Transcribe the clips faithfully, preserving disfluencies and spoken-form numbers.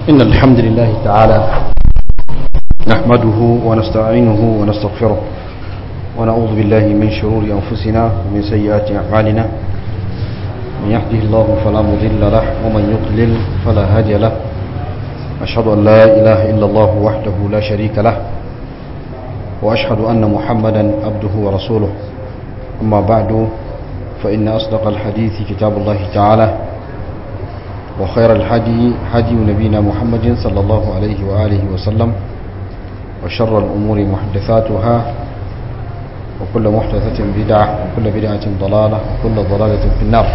إن الحمد لله تعالى نحمده ونستعينه ونستغفره ونعوذ بالله من شرور أنفسنا ومن سيئات أعمالنا من يهده الله فلا مضل له ومن يضلل فلا هادي له أشهد أن لا إله إلا الله وحده لا شريك له وأشهد أن محمدا عبده ورسوله أما بعد فإن أصدق الحديث كتاب الله تعالى وخير الحدي حدي نبينا محمد صلى الله عليه وآله وسلم وشر الأمور محدثاتها وكل محدثة بدعة وكل بدعة ضلالة وكل ضلالة في النار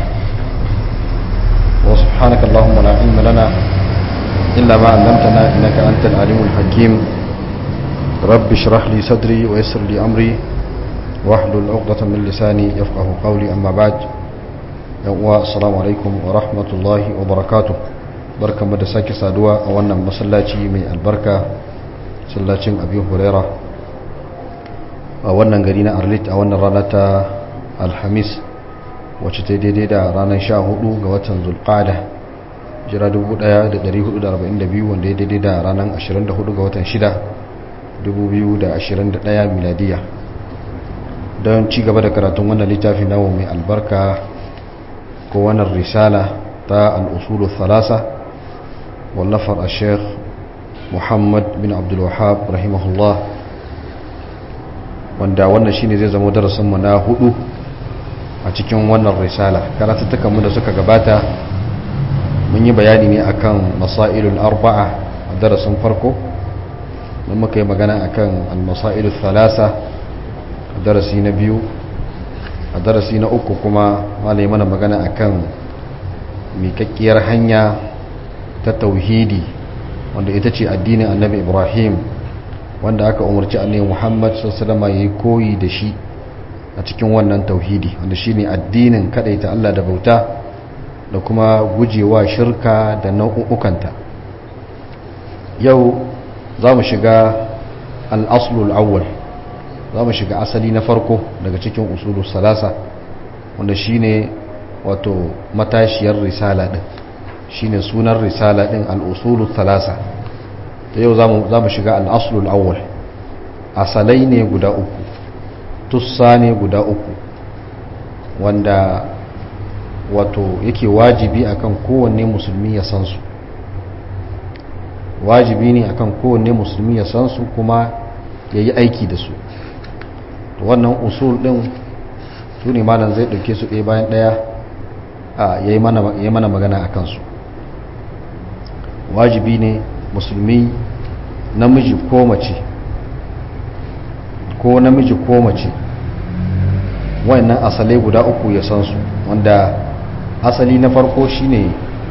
وسبحانك اللهم لا علم لنا إلا ما علمتنا إنك أنت العليم الحكيم رب اشرح لي صدري ويسر لي أمري واحلل عقدة من لساني يفقه قولي أما بعد السلام عليكم ورحمة الله وبركاته بركة مدساكي سادوا أولا مسلاتي من البركة مسلاتي أبي هريرة أولا قرينا أرلت أولا رانتا الحميس وشتدي دا رانا شاهدو قوة ذو القعدة jira dubu ɗaya da ɗari hudu da arba'in da biyu wanda ya daidai da ranar ashirin da hudu ga watan shida dubu biyu da ashirin da ɗaya miladiya don ci gaba da karatun wannan littafi nawo mai albarka ko wannan risala ta al'usulu thalasa wallafar a sheikh muhammad bin abdulwahab rahimahullah wanda wannan shine zai zama darasinmu na hudu a cikin wannan risala karatattakanmu da suka gabata mun yi bayani ne akan masailul arba'a a darasin farko mun muka yi magana akan al-masailul thalasa a darasi na biyu a darasi na uku kuma malai mana magana akan miƙaƙƙiyar hanya ta tauhidi wanda ita ce addinin annabi Ibrahim wanda aka umarci annabi Muhammad sallallahu alaihi wasallam yayi koyi da shi a cikin wannan tauhidi wanda shine addinin kadaita Allah da bauta da kuma gujewa shirka da nau'ukanta. Yau za mu shiga al-aslul awwal, za mu shiga asali na farko daga cikin usulul salasa wanda shine wato matashiyar risala din, shine sunan risala din al-usulul salasa. Da yau za mu shiga al-aslul awwal, asalai ne guda uku, tussa ne guda uku wanda wato yake wajibi akan kowanne musulmi ya san su, wajibi ne akan kowanne musulmi ya san su kuma ya yi aiki da su. Wannan usul din su ne malam zai ɗauke su ɗaya bayan ɗaya ya yi mana magana a kansu. Wajibi ne musulmi namiji ko mace ko namiji ko mace wannan asalai guda uku ya san su, wanda asali na farko shine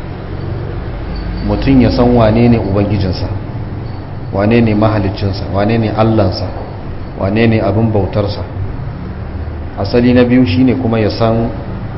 mutum ya san wane ne ubangijinsa, wane ne mahaliccinsa, wane ne allansa, wane ne abin bautarsa. Asali na biyu shine kuma ya san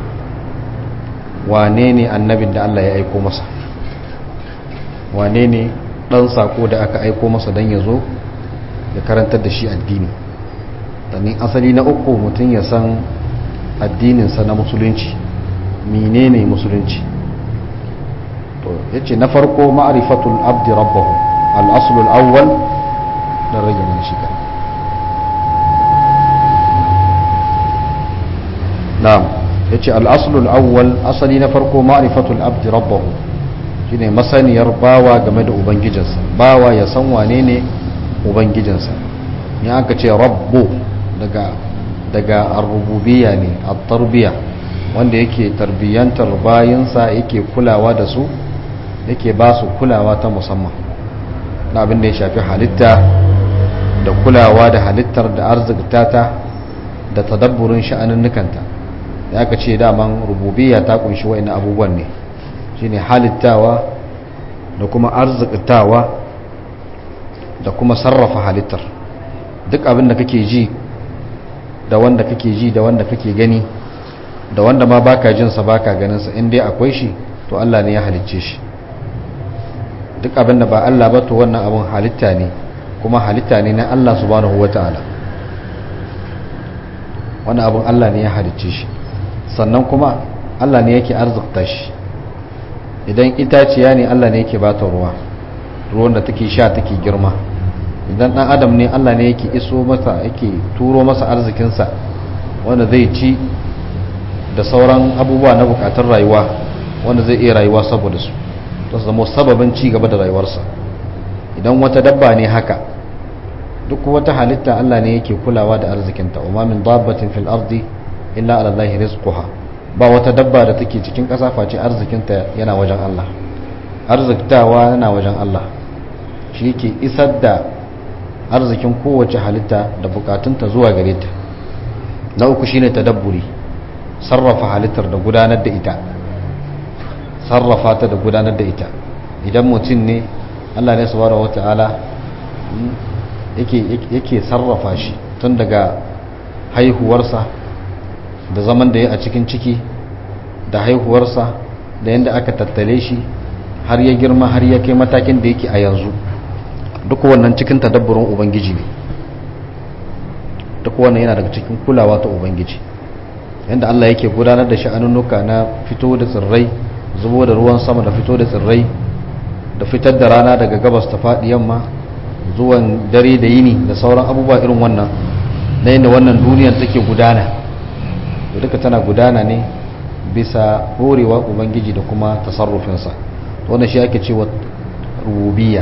wane ne annabin da Allah ya aiko masa, wane ne ɗan sako da aka aiko masa don ya zo ya karantar da shi addini. sannan asali na uku mutum ya san addininsa na musulunci, menene musulunci. to yace na farko ma'rifatul abdi rabbahu, al-aslul awwal dan rage mun shi kan na'am yace al-aslul awwal, asali na farko ma'rifatul abdi rabbahu, shine masaniyar bawa game da ubangijinsa. Bawa ya san wane ne ubangijinsa. in aka ce rabbu daga daga ar-rububiyya ne, at-tarbiyya, wanda yake tarbiyantar bayinsa, yake kulawa da su, yake ba su kulawa ta musamman na abin da ya shafi halitta da kulawa da halittar da arzikta ta da tadabburin sha'anannukanta. ya aka ce daman rububiyya ta kunshi wa'ina abubuwan ne, shine halittawa da kuma arziktawa da kuma sarrafa halittar. duk abin da kake ji da wanda kake ji da wanda kake gani da wanda ma baka jinsa baka ganinsa, in dai akwai shi to Allah ne ya halicce shi. duk abin da ba Allah ba to wannan abin halitta ne, kuma halitta ne na Allah subhanahu wata'ala. wannan abin Allah ne ya halicce shi, sannan kuma Allah ne yake arzikta shi. idan itaciya ne Allah ne yake bata ruwa, ruwan da take sha take girma. Idan dan adam ne Allah ne yake iso masa yake turo masa arzikinsa wanda zai ci da sauran abubuwa na bukatun rayuwa wanda zai iya rayuwa saboda su ta zama sababin ci gaba da rayuwarsa. Idan wata dabba ne haka, duk wata halitta Allah ne yake kulawa da arzikinta. wa ma min dabbatin fil ardi illa ala Allahi rizquha, ba wata dabba da take cikin ƙasa face arzikinta yana wajen Allah. Arziktawa yana wajen Allah, shi yake isar da arzikin kowace halitta da bukatunta zuwa gare ta. Na uku shine tadabburi, sarrafa halittar da gudanar da ita, sarrafa ta da gudanar da ita. Idan mutum ne, Allah ne subhanahu wata'ala yake yake sarrafa shi tun daga haihuwarsa da zaman da ya a cikin ciki da haihuwarsa da yadda aka tattale shi har ya girma har ya kai matakin da yake a yanzu. Duk wannan cikin tadabburin ubangiji ne, duk wannan yana daga cikin kulawa ta ubangiji. Yanda Allah yake gudanar da sha'anunnuka na fito da tsirrai, zubo da ruwan sama da fito da tsirrai, da fitar da rana daga gabas ta faɗi yamma, zuwan dare da yini da sauran abubuwa irin wannan, na yadda wannan duniyar take gudana, da duka tana gudana ne bisa horewa ubangiji da kuma tasarrufinsa. wannan shi ake cewa rububiyya.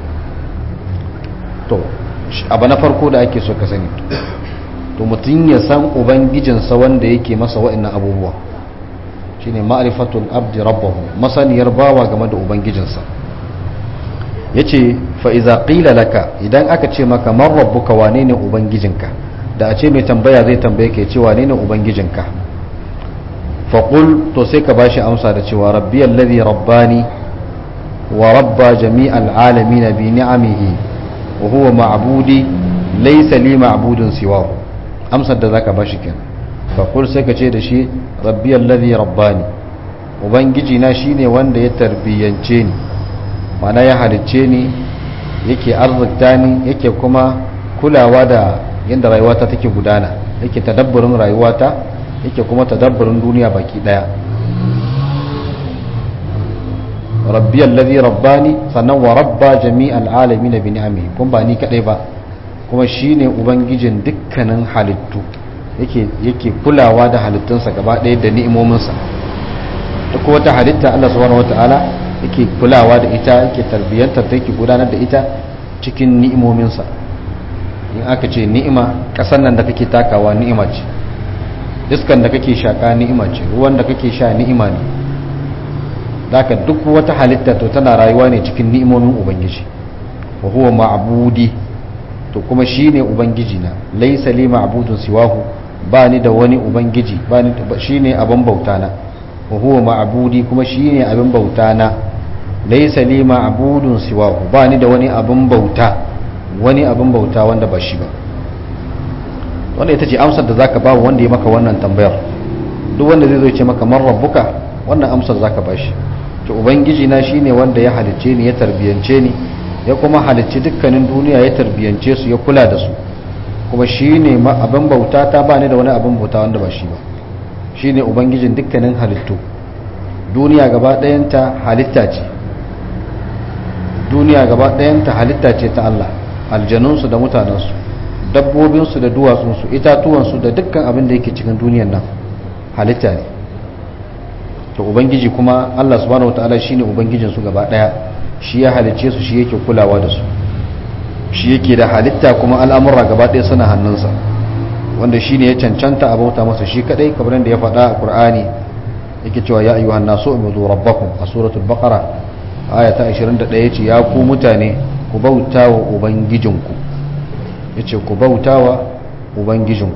To abu na farko da ake so ka sani, to mutum ya san ubangijinsa wanda yake masa wa'annan abubuwa, shine ma'rifatul abdi rabbahu, masaniyar bawa game da ubangijinsa. yace fa iza qila laka, idan aka ce maka man rabbuka, wane ne ubangijinka, da a ce mai tambaya zai tambaye ka ce wane ne ubangijinka, fa qul, to sai ka bashi amsa da cewa rabbi alladhi rabbani wa rabba jami'al alamin bi ni'amihi wa huwa ma'budi laysa li ma'budun siwahu. amsar da zaka bashi kenan, fa qul, sai ka ce da shi rabbi alladhi rabbani, ubangiji na shine wanda ya tarbiyance ni, mana ya halicce ni, yake arzikta ni, yake kuma kulawa da yadda rayuwata take gudana, yake tadabburin rayuwata, yake kuma tadabburin duniya baki daya. rabbi alladhi rabbani, sannan wa rabba jami'al alamin bi ni'amihi, kun ba ni kadai ba, kuma shine ubangijin dukkanin halittu, yake yake kulawa da halittunsa gaba daya da ni'imominsa. duk wata halitta Allah subhanahu wataala yake kulawa da ita, yake tarbiyantar ta, yake gudanar da ita cikin ni'imominsa. in aka ce ni'ima, kasan nan da kake takawa ni'ima ce, iskan da kake shaka ni'ima ce, ruwan da kake sha ni'ima ne. daga duk wata halitta to tana rayuwa ne cikin ni'imomin ubangiji. wa huwa ma'budi, to kuma shine ubangiji na, laysa li ma'budun siwahu, ba ni da wani ubangiji, ba ni shine abin bauta na. wa huwa ma'budi, kuma shine abin bauta na, laysa li ma'budun siwahu, ba ni da wani abin bauta, wani abin bauta wanda ba shi ba. wanda ita ce amsar da zaka ba wanda ya maka wannan tambayar. duk wanda zai zo ya ce maka man rabbuka, wannan amsar zaka ba shi. to ubangiji na shine wanda ya halicce ni, ya tarbiyance ni, ya kuma halicci dukkanin duniya, ya tarbiyance su, ya kula da su, kuma shine abin bauta ta, ba ni da wani abin bauta wanda ba shi ba. shine ubangijin dukkanin halittu. duniya gaba ɗayanta halitta ce, duniya gaba ɗayanta halitta ce ta Allah, aljanunsu da mutanensu, dabbobinsu da duwatsunsu, itatuwansu da dukkan abin da yake cikin duniyan nan halitta ne. to ubangiji kuma Allah subhanahu wataala shine ubangijinsu gaba ɗaya, shi ya halicce su, shi yake kulawa da su, shi yake da halitta, kuma al'amura gaba ɗaya suna hannunsa, wanda shi ne ya cancanta a bauta masa shi kadai, kamar da ya faɗa a Qur'ani, yake cewa ya ayyuhan nasu ubudu rabbakum a suratul baqara aya ta ashirin da ɗaya, yace ya ku mutane ku bautawa ubangijinku, yace ku bautawa ubangijinku.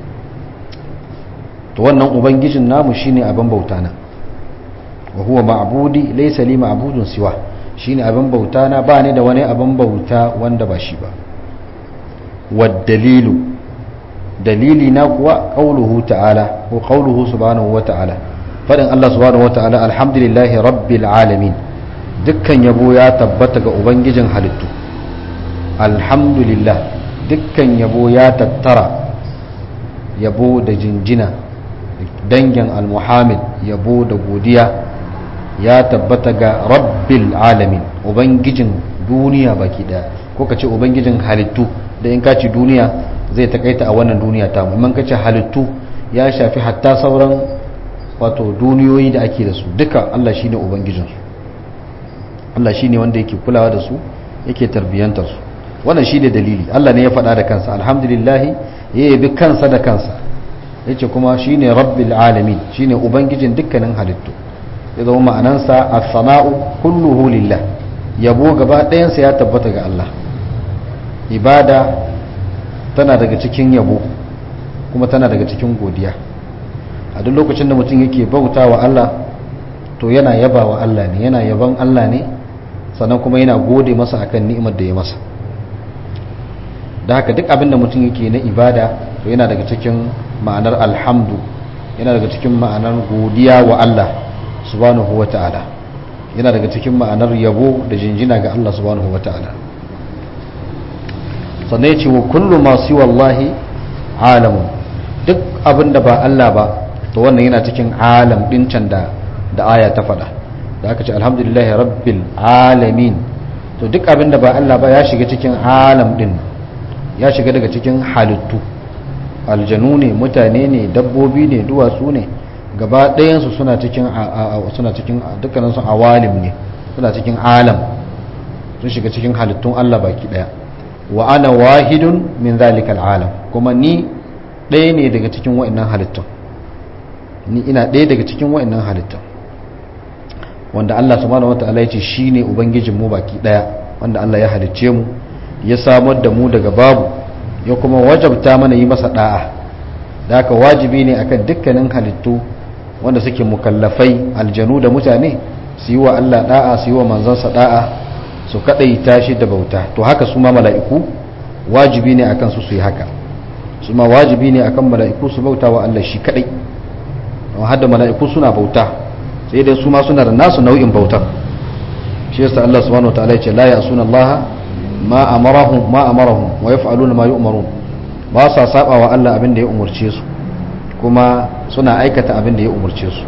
to wannan ubangijin namu shine abin bauta na, wa huwa ma'budi laysa li ma'budun siwa, shine abin bauta na, ba ni da wani abin bauta wanda ba shi ba. wad dalilu, dalili na kuwa qauluhu ta'ala, ko qauluhu subhanahu wa ta'ala, fadin Allah subhanahu wa ta'ala, alhamdulillahi rabbil alamin, dukkan yabo ya tabbata ga ubangijin halittu. alhamdulillah, dukkan yabo ya tattara, yabo da jinjina, dangin almuhamid, yabo da godiya ya tabbata ga rabbil alamin, ubangijin duniya baki daya ko ka ce ubangijin halittu da in ka ci duniya zai takaita a wannan duniya ta mu in ka ce halittu ya shafi hatta sauran wato duniyoyi da ake da su duka Allah shine ubangijin su Allah shine wanda yake kulawa da su yake tarbiyantar su wannan shine dalili Allah ne ya faɗa da kansa alhamdulillah ya yabi kansa da kansa yace kuma shine rabbil alamin shine ubangijin dukkanin halittu ya zama ma'anansa as-sana'u kulluhu lillah yabo gaba ɗayan sa ya tabbata ga Allah ibada tana daga cikin yabo kuma tana daga cikin godiya a duk lokacin da mutum yake bauta wa Allah to yana yaba wa Allah ne yana yaban Allah ne sannan kuma yana gode masa akan ni'imar da ya masa da haka duk abin da mutum yake na ibada to yana daga cikin ma'anar alhamdu yana daga cikin ma'anar godiya wa Allah subhanahu wa ta'ala yana daga cikin ma'anar yabo da jinjina ga Allah subhanahu wa ta'ala sannan ya ce wa kullu masu wallahi alamun duk abin da ba Allah ba to wannan yana cikin alam din can da da aya ta faɗa da aka ce alhamdulillahi rabbil alamin to duk abin da ba Allah ba ya shiga cikin alam din ya shiga daga cikin halittu aljanu ne mutane ne dabbobi ne duwatsu ne gaba ɗayansu suna cikin suna cikin dukkaninsu awalim ne suna cikin alam sun shiga cikin halittun Allah baki ɗaya wa ana wahidun min zalikal alam kuma ni ɗaya ne daga cikin wa'annan halittun ni ina ɗaya daga cikin wa'annan halittun wanda Allah subhanahu wataala ya ce shine ubangijin mu baki ɗaya wanda Allah ya halicce mu ya samar da mu daga babu ya kuma wajabta mana yi masa da'a da haka wajibi ne akan dukkanin halittu wanda suke mukallafai aljanu da mutane su yi wa Allah da'a su yi wa manzansa da'a su kadaita shi da bauta to haka su ma mala'iku wajibi ne akan su su yi haka su ma wajibi ne akan mala'iku su bauta wa Allah shi kadai don hadda mala'iku suna bauta sai dai su ma suna da nasu nau'in bautar shi yasa Allah subhanahu wataala ya ce la ya'suna Allah ma amarahum ma amarahum wa yaf'aluna ma yu'marun ba sa saba wa Allah abin da ya umurce su kuma suna aikata abin da ya umurce su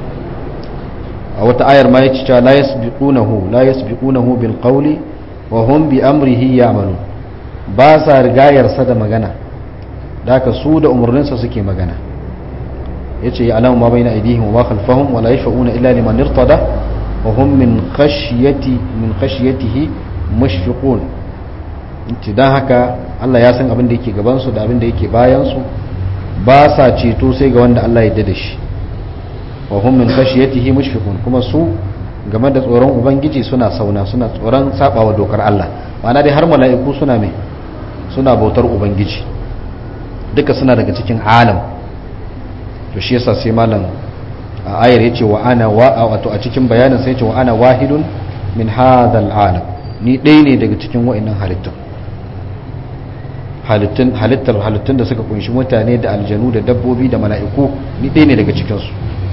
a wata ayar ma yace cewa la yasbiqunahu la yasbiqunahu bil qawli wa hum bi amrihi ya'malun ba sa rigayar sa da magana daka su da umurninsa suke magana yace ya alamu ma baina aydihim wa khalfahum wa la yashfa'una illa liman irtada wa hum min khashyati min khashyatihi mushfiqun dan haka Allah ya san abin da yake gabansu da abin da yake bayansu ba sa ceto sai ga wanda Allah ya yarda da shi wa hum min khashyatihi mushfiqun kuma su game da tsoron ubangiji suna sauna suna tsoron sabawa dokar Allah ma'ana dai har mala'iku suna me suna bautar ubangiji duka suna daga cikin alam to shi yasa sai malam a ayar yace wa ana wa wato a cikin bayanin sai yace wa ana wahidun min hadha alam ni ɗaya ne daga cikin wa'annan halittun halittun halittar halittun da suka kunshi mutane da aljanu da dabbobi da mala'iku ni ɗaya ne daga cikinsu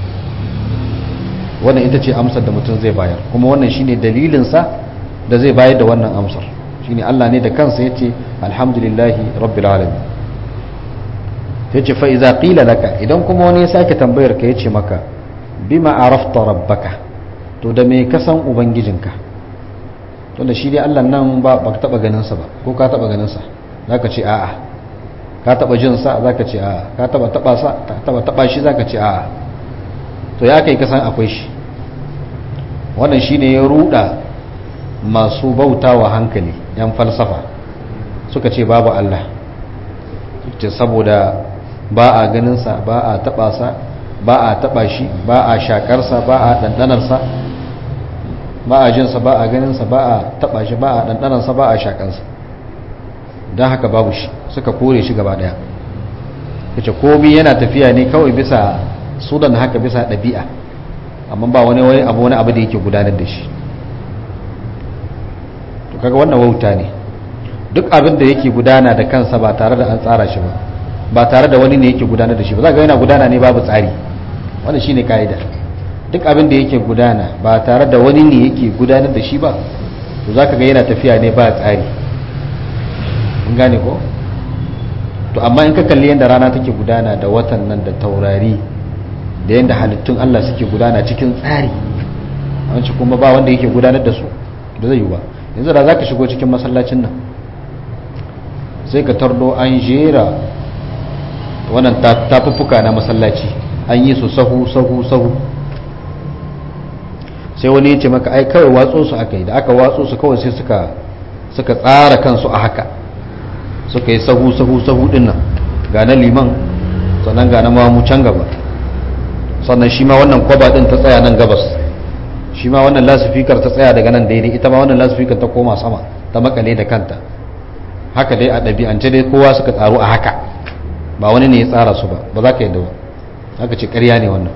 wannan ita ce amsar da mutum zai bayar kuma wannan shine dalilinsa da zai bayar da wannan amsar shine Allah ne da kansa yace alhamdulillahi rabbil alamin yace fa idza qila laka idan kuma wani ya sake tambayar ka yace maka bima arafta rabbaka to da me ka san ubangijinka to da shi dai Allah nan ba ba ka taba ganin sa ba ko ka taba ganin sa zaka ce a'a ka taba jin sa zaka ce a'a ka taba taba sa ka taba taba shi zaka ce a'a to ya kai ka san akwai shi wannan shine ya ruda masu bautawa hankali yan falsafa suka ce babu Allah ce saboda ba a ganin sa ba a taba sa ba a taba shi ba a shakar sa ba a dandanar sa ba a jin sa ba a ganin sa ba a taba shi ba a dandanar sa ba a shakar sa dan haka babu shi suka kore shi gaba daya kace komai yana tafiya ne kawai bisa sudan haka bisa dabi'a amma ba wani wani abu wani abu da yake gudanar da shi to kaga wannan wauta ne duk abin da yake gudana da kansa ba tare da an tsara shi ba ba tare da wani ne yake gudanar da shi ba za ga yana gudana ne babu tsari wannan shine kaida duk abin da yake gudana ba tare da wani ne yake gudanar da shi ba to zaka ga yana tafiya ne ba tsari mun gane ko to amma in ka kalli yanda rana take gudana da watan nan da taurari da yanda halittun Allah suke gudana cikin tsari wancan kuma ba wanda yake gudanar da su da zai yi ba yanzu da za ka shigo cikin masallacin nan sai ka tardo an jera wannan tafuffuka na masallaci an yi su sahu sahu sahu sai wani ya ce maka ai kawai watso su aka yi da aka watso su kawai sai suka suka tsara kansu a haka suka yi sahu sahu sahu din nan ga na liman sannan ga na mamu can gaba sannan shi ma wannan kwaba din ta tsaya nan gabas shi ma wannan lasifikar ta tsaya daga nan daidai ita ma wannan lasifikar ta koma sama ta makale da kanta haka dai a ɗabi'ance dai kowa suka tsaro a haka ba wani ne ya tsara su ba ba za ka yadda ba haka ce ƙarya ne wannan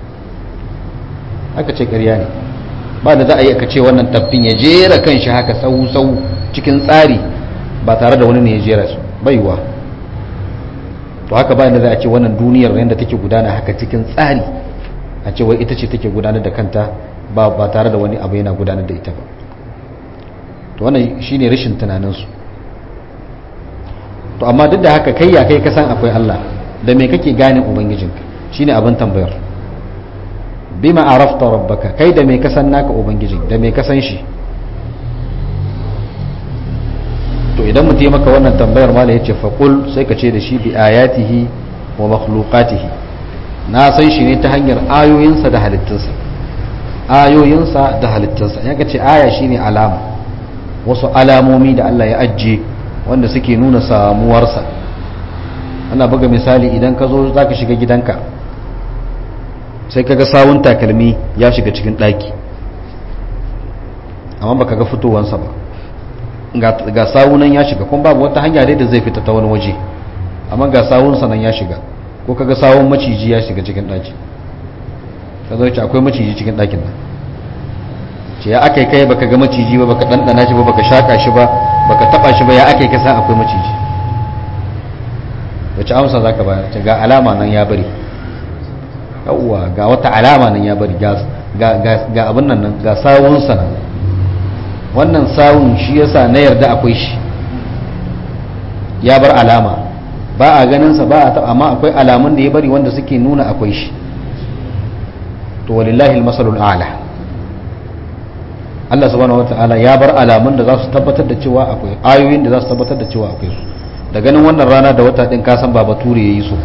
haka ce ƙarya ne ba da za a yi aka ce wannan tabbin ya jera kan shi haka sau-sau cikin tsari ba tare da wani ne ya jera su baiwa to haka bayan da za a ce wannan duniyar yadda take gudana haka cikin tsari a ce wai ita ce take gudanar da kanta ba ba tare da wani abu yana gudanar da ita ba to wannan shine rashin tunaninsu to amma duk da haka kai ya kai kasan akwai Allah da me kake gane ubangijinka shine abin tambayar bima arafta rabbaka kai da me kasan naka ubangijin da me kasan shi to idan mutum ya maka wannan tambayar mala yace faqul sai ka ce da shi bi ayatihi wa makhluqatihi na san shi ne ta hanyar ayoyinsa da halittunsa ayoyinsa da halittunsa ya ce aya shine alama wasu alamomi da Allah ya ajje wanda suke nuna samuwarsa ana buga misali idan ka zo zaka shiga gidanka sai kaga sawun takalmi ya shiga cikin daki amma baka ga fitowansa ba ga sawunan ya shiga kuma babu wata hanya dai da zai fita ta wani waje amma ga sawunsa nan ya shiga ko kaga sawun maciji ya shiga cikin daki ka zo ce akwai maciji cikin dakin nan ce ya akai kai baka ga maciji ba baka dandana shi ba baka shaka shi ba baka taba shi ba ya akai ka san akwai maciji wace amsa zaka bayar ce ga alama nan ya bari yawwa ga wata alama nan ya bari ga ga abin nan ga sawunsa nan wannan sawun shi yasa na yarda akwai shi ya bar alama ba a ganinsa ba a taɓa amma akwai alamun da ya bari wanda suke nuna akwai shi to walillahi almasalul a'la Allah subhanahu wataala ya bar alamun da za su tabbatar da cewa akwai ayoyin da za su tabbatar da cewa akwai su da ganin wannan rana da wata din kasan ba bature yayi su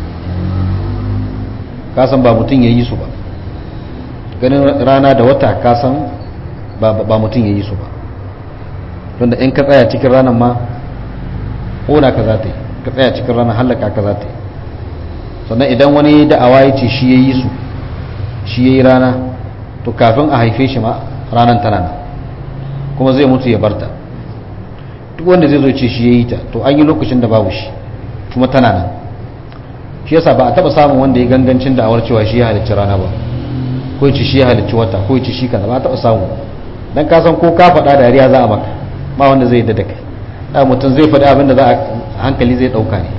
kasan ba mutun yayi su ba ganin rana da wata kasan ba ba mutun yayi su ba tunda in ka tsaya cikin ranar ma kona ka za ta yi ka tsaya cikin ranar halaka ka za ta yi sannan idan wani da'awa ya ce shi ya yi su shi ya yi rana to kafin a haife shi ma ranar tana nan kuma zai mutu ya barta duk wanda zai zo ce shi ya yi ta to an yi lokacin da babu shi kuma tana nan shi yasa ba a taba samun wanda ya gangancin da'awar cewa shi ya halicci rana ba ko ya ce shi ya halicci wata ko ya ce shi kaza ba a taba samu dan ka san ko ka faɗa dariya za a maka ba wanda zai yadda da kai da mutum zai faɗi abin da za a hankali zai ɗauka ne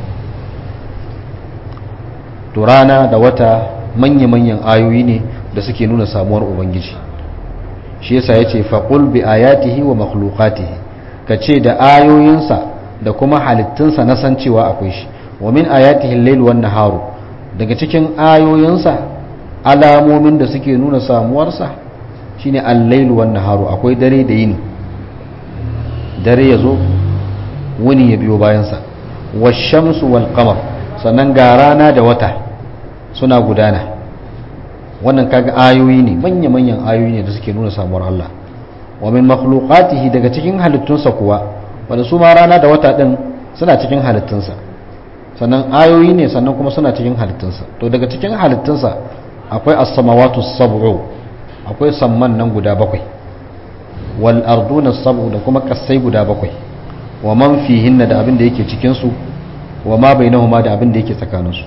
to rana da wata manya-manyan ayoyi ne da suke nuna samuwar ubangiji shi yasa ya ce faƙul bi ayatihi wa makhluqatihi ka ce da ayoyinsa da kuma halittunsa na san cewa akwai shi wa min ayatihi al-lail wan naharu daga cikin ayoyinsa alamomin da suke nuna samuwarsa shine al-lail wan naharu akwai dare da yini dare yazo wuni ya biyo bayansa washamsu wal qamar sannan ga rana da wata suna gudana wannan kaga ayoyi ne manya-manyan ayoyi ne da suke nuna samuwar Allah wa min makhluqatihi daga cikin halittunsa kuwa wanda su ma rana da wata din suna cikin halittunsa sannan ayoyi ne sannan kuma suna cikin halittunsa to daga cikin halittunsa akwai as-samawati as-sab'u akwai samman nan guda bakwai wal arduna as-sab'u da kuma kasai guda bakwai wa man fihinna da abin da yake cikin su wa ma bainahuma da abin da yake tsakanin su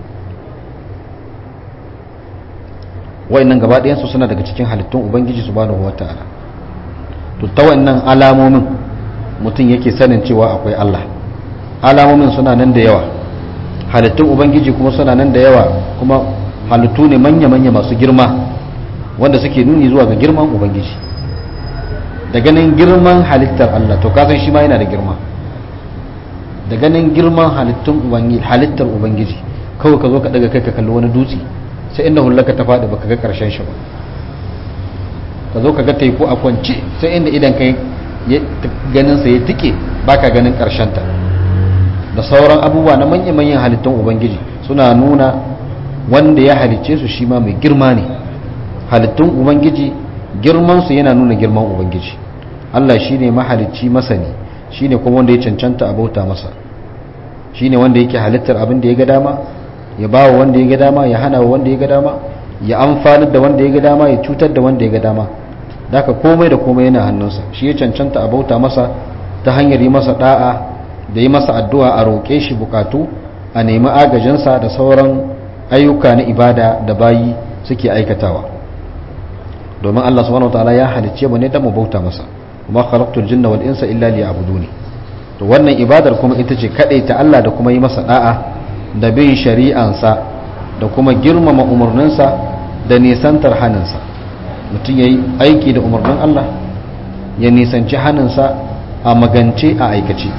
wayannan gaba ɗayan su suna daga cikin halittun ubangiji subhanahu wataala to ta wannan alamomin mutum yake sanin cewa akwai Allah alamomin suna nan da yawa halittun ubangiji kuma suna nan da yawa kuma halittu ne manya-manya masu girma wanda suke nuni zuwa ga girman ubangiji da ganin girman halittar Allah to kasan shi ma yana da girma da ganin girman halittun ubangiji halittar ubangiji kawai ka zo ka daga kai ka kalli wani dutse sai inda hullaka ta faɗi baka ga karshen shi ba ka zo ka ga teku a kwance sai inda idan kai ganinsa ya tike baka ganin ta. Da sauran abubuwa na manya-manyan halittun ubangiji suna nuna wanda ya halicce su shi ma mai girma ne. Halittun ubangiji girmansu yana nuna girman ubangiji. Allah shi ne mahalicci masani, shi ne kuma wanda ya cancanta a bauta masa, shi ne wanda yake halittar abin da ya ga dama, ya ba wa wanda ya ga dama, ya hana wa wanda ya ga dama, ya amfanar da wanda ya ga dama, ya cutar da wanda ya ga dama. Daka komai da komai yana hannunsa, shi ya cancanta a bauta masa ta hanyar yi masa da'a da yi masa addu'a, a roƙe shi bukatu, a nemi agajinsa da sauran ayyuka na ibada da bayi suke aikatawa. Domin Allah subhanahu wataala ya halicce mu ne da mu bauta masa, kuma khalaqtul jinna wal insa illa liya'buduni. To wannan ibadar kuma ita ce ta Allah da kuma yi masa da'a da bin shari'ansa da kuma girmama umarninsa da nisantar haninsa. Mutum yayi aiki da umarnin Allah, ya nisanci haninsa a magance a aikace,